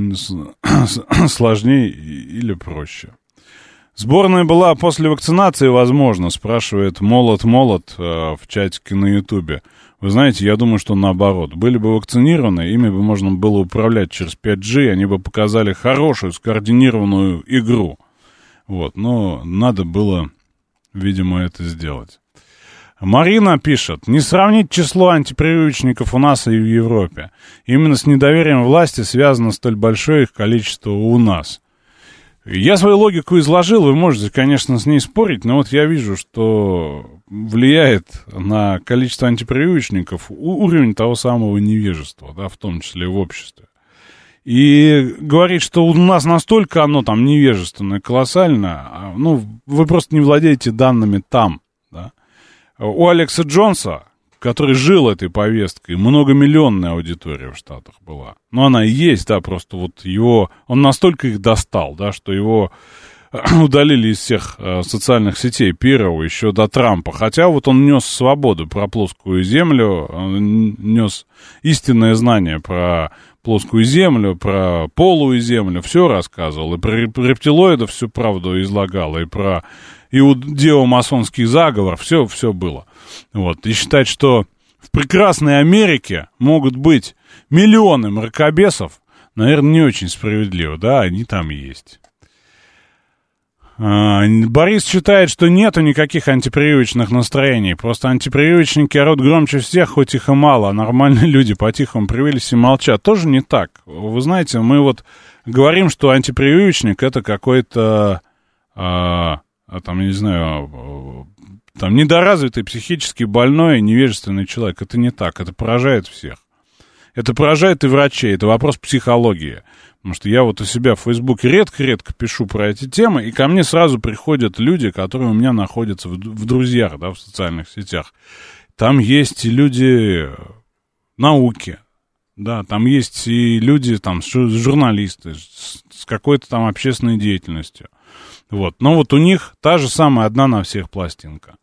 сложнее или проще. Сборная была после вакцинации, возможно, спрашивает Молот в чатике на Ютубе. Вы знаете, я думаю, что наоборот. Были бы вакцинированы, ими бы можно было управлять через 5G, они бы показали хорошую, скоординированную игру. Вот, но надо было, видимо, это сделать. Марина пишет, не сравнить число антипрививочников у нас и в Европе. Именно с недоверием власти связано столь большое их количество у нас. Я свою логику изложил, вы можете, конечно, с ней спорить, но вот я вижу, что влияет на количество антипрививочников уровень того самого невежества, да, в том числе в обществе. И говорить, что у нас настолько оно там невежественное, колоссально, ну, вы просто не владеете данными там, да. У Алекса Джонса, который жил этой повесткой, многомиллионная аудитория в Штатах была. Но она и есть, да, просто вот его... Он настолько их достал, да, что его удалили из всех социальных сетей первого еще до Трампа. Хотя вот он нес свободу про плоскую землю, он нес истинное знание про плоскую землю, про полую землю, все рассказывал. И про рептилоидов всю правду излагал, и про иудео-масонский заговор, все было. Вот. И считать, что в прекрасной Америке могут быть миллионы мракобесов, наверное, не очень справедливо, да, они там есть. Борис считает, что нету никаких антипрививочных настроений, просто антипрививочники орут громче всех, хоть их и мало, а нормальные люди по-тихому привились и молчат. Тоже не так. Вы знаете, мы вот говорим, что антипрививочник это какой-то... там, я не знаю, там, недоразвитый, психически больной, невежественный человек. Это не так, это поражает всех. Это поражает и врачей, это вопрос психологии. Потому что я вот у себя в Фейсбуке редко-редко пишу про эти темы, и ко мне сразу приходят люди, которые у меня находятся в друзьях, да, в социальных сетях. Там есть и люди науки, да, там есть и люди, там, журналисты, с какой-то там общественной деятельностью. Вот. Но вот у них та же самая одна на всех пластинка.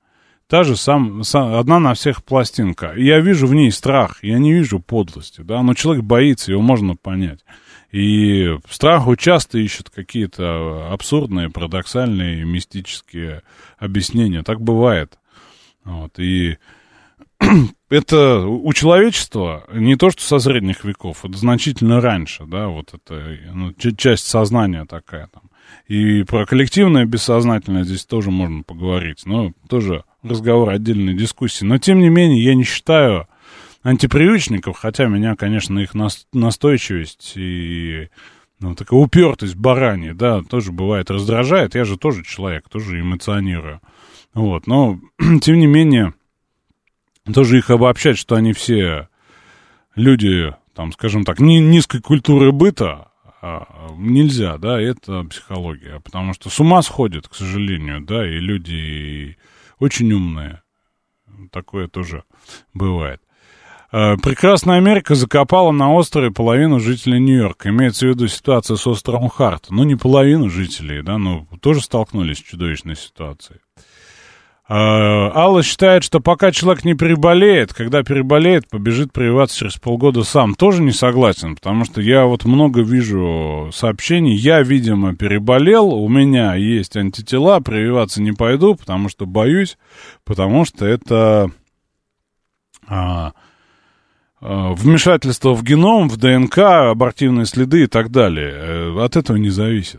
Одна на всех пластинка. И я вижу в ней страх, я не вижу подлости, да, но человек боится, его можно понять. И страху часто ищут какие-то абсурдные, парадоксальные, мистические объяснения. Так бывает. Вот. И это у человечества не то, что со средних веков, это значительно раньше, да, вот это часть сознания такая там. И про коллективное бессознательное здесь тоже можно поговорить, но тоже разговор отдельной дискуссии. Но, тем не менее, я не считаю антипрививочников, хотя меня, конечно, их настойчивость и такая упертость баранья, да, тоже бывает раздражает. Я же тоже человек, тоже эмоционирую. Вот, но, тем не менее, тоже их обобщать, что они все люди, там, скажем так, низкой культуры быта, нельзя, да, это психология, потому что с ума сходят, к сожалению, да, и люди очень умные, такое тоже бывает. Прекрасная Америка закопала на острове половину жителей Нью-Йорка, имеется в виду ситуация с островом Харт, ну, не половину жителей, да, но тоже столкнулись с чудовищной ситуацией. Алла считает, что пока человек не переболеет, когда переболеет, побежит прививаться через полгода сам. Тоже не согласен, потому что я вот много вижу сообщений. Я, видимо, переболел, у меня есть антитела, прививаться не пойду, потому что боюсь, потому что это вмешательство в геном, в ДНК, абортивные следы и так далее. От этого не зависит,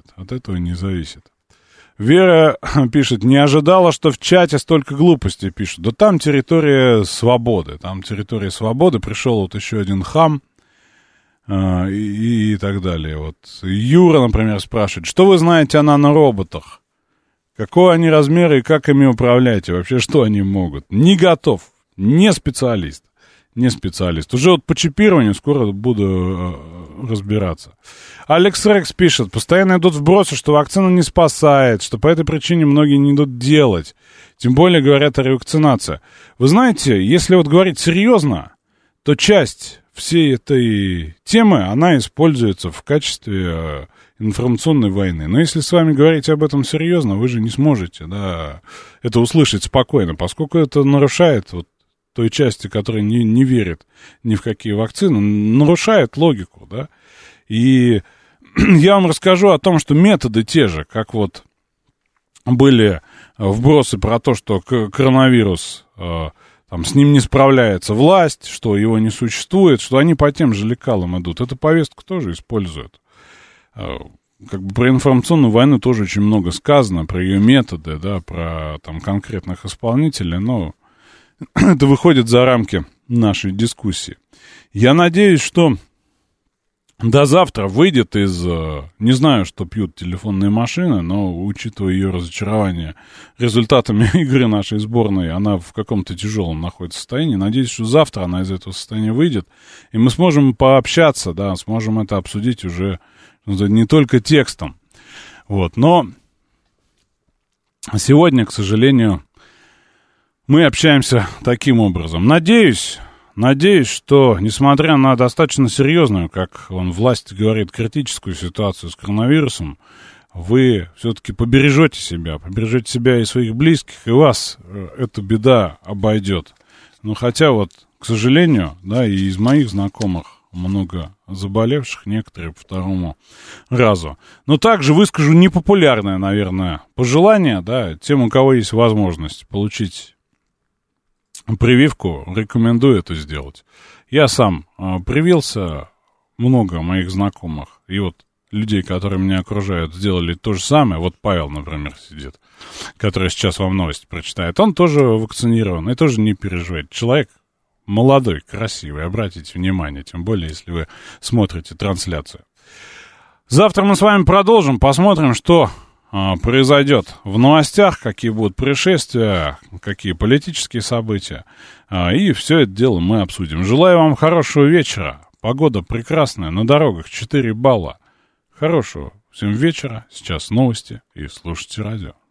Вера пишет, не ожидала, что в чате столько глупостей пишут. Да там территория свободы. Пришел вот еще один хам, и так далее. Вот Юра, например, спрашивает, что вы знаете о нанороботах? Какой они размеры и как ими управлять? И вообще, что они могут? Не готов, не специалист. Не специалист. Уже вот по чипированию скоро буду разбираться. Алекс Рекс пишет, постоянно идут вбросы, что вакцина не спасает, что по этой причине многие не идут делать. Тем более говорят о ревакцинации. Вы знаете, если вот говорить серьезно, то часть всей этой темы, она используется в качестве информационной войны. Но если с вами говорить об этом серьезно, вы же не сможете, да, это услышать спокойно, поскольку это нарушает вот той части, которая не верит ни в какие вакцины, нарушает логику, да. И я вам расскажу о том, что методы те же, как вот были вбросы про то, что коронавирус, там, с ним не справляется власть, что его не существует, что они по тем же лекалам идут. Эту повестку тоже используют. Как бы про информационную войну тоже очень много сказано, про ее методы, да, про там конкретных исполнителей, но это выходит за рамки нашей дискуссии. Я надеюсь, что до завтра выйдет из... Не знаю, что пьют телефонные машины, но, учитывая ее разочарование результатами игры нашей сборной, она в каком-то тяжелом находится состоянии. Надеюсь, что завтра она из этого состояния выйдет, и мы сможем пообщаться, да, сможем это обсудить уже не только текстом. Вот, но сегодня, к сожалению, мы общаемся таким образом. Надеюсь, что, несмотря на достаточно серьезную, как власть говорит, критическую ситуацию с коронавирусом, вы все-таки побережете себя и своих близких, и вас эта беда обойдет. Но хотя вот, к сожалению, да, и из моих знакомых много заболевших, некоторые по второму разу. Но также выскажу непопулярное, наверное, пожелание, да, тем, у кого есть возможность получить прививку, рекомендую это сделать. Я сам привился, много моих знакомых, и вот людей, которые меня окружают, сделали то же самое. Вот Павел, например, сидит, который сейчас вам новости прочитает. Он тоже вакцинирован и тоже не переживает. Человек молодой, красивый, обратите внимание, тем более, если вы смотрите трансляцию. Завтра мы с вами продолжим, посмотрим, что произойдет в новостях, какие будут происшествия, какие политические события. И все это дело мы обсудим. Желаю вам хорошего вечера. Погода прекрасная, на дорогах 4 балла. Хорошего всем вечера. Сейчас новости и слушайте радио.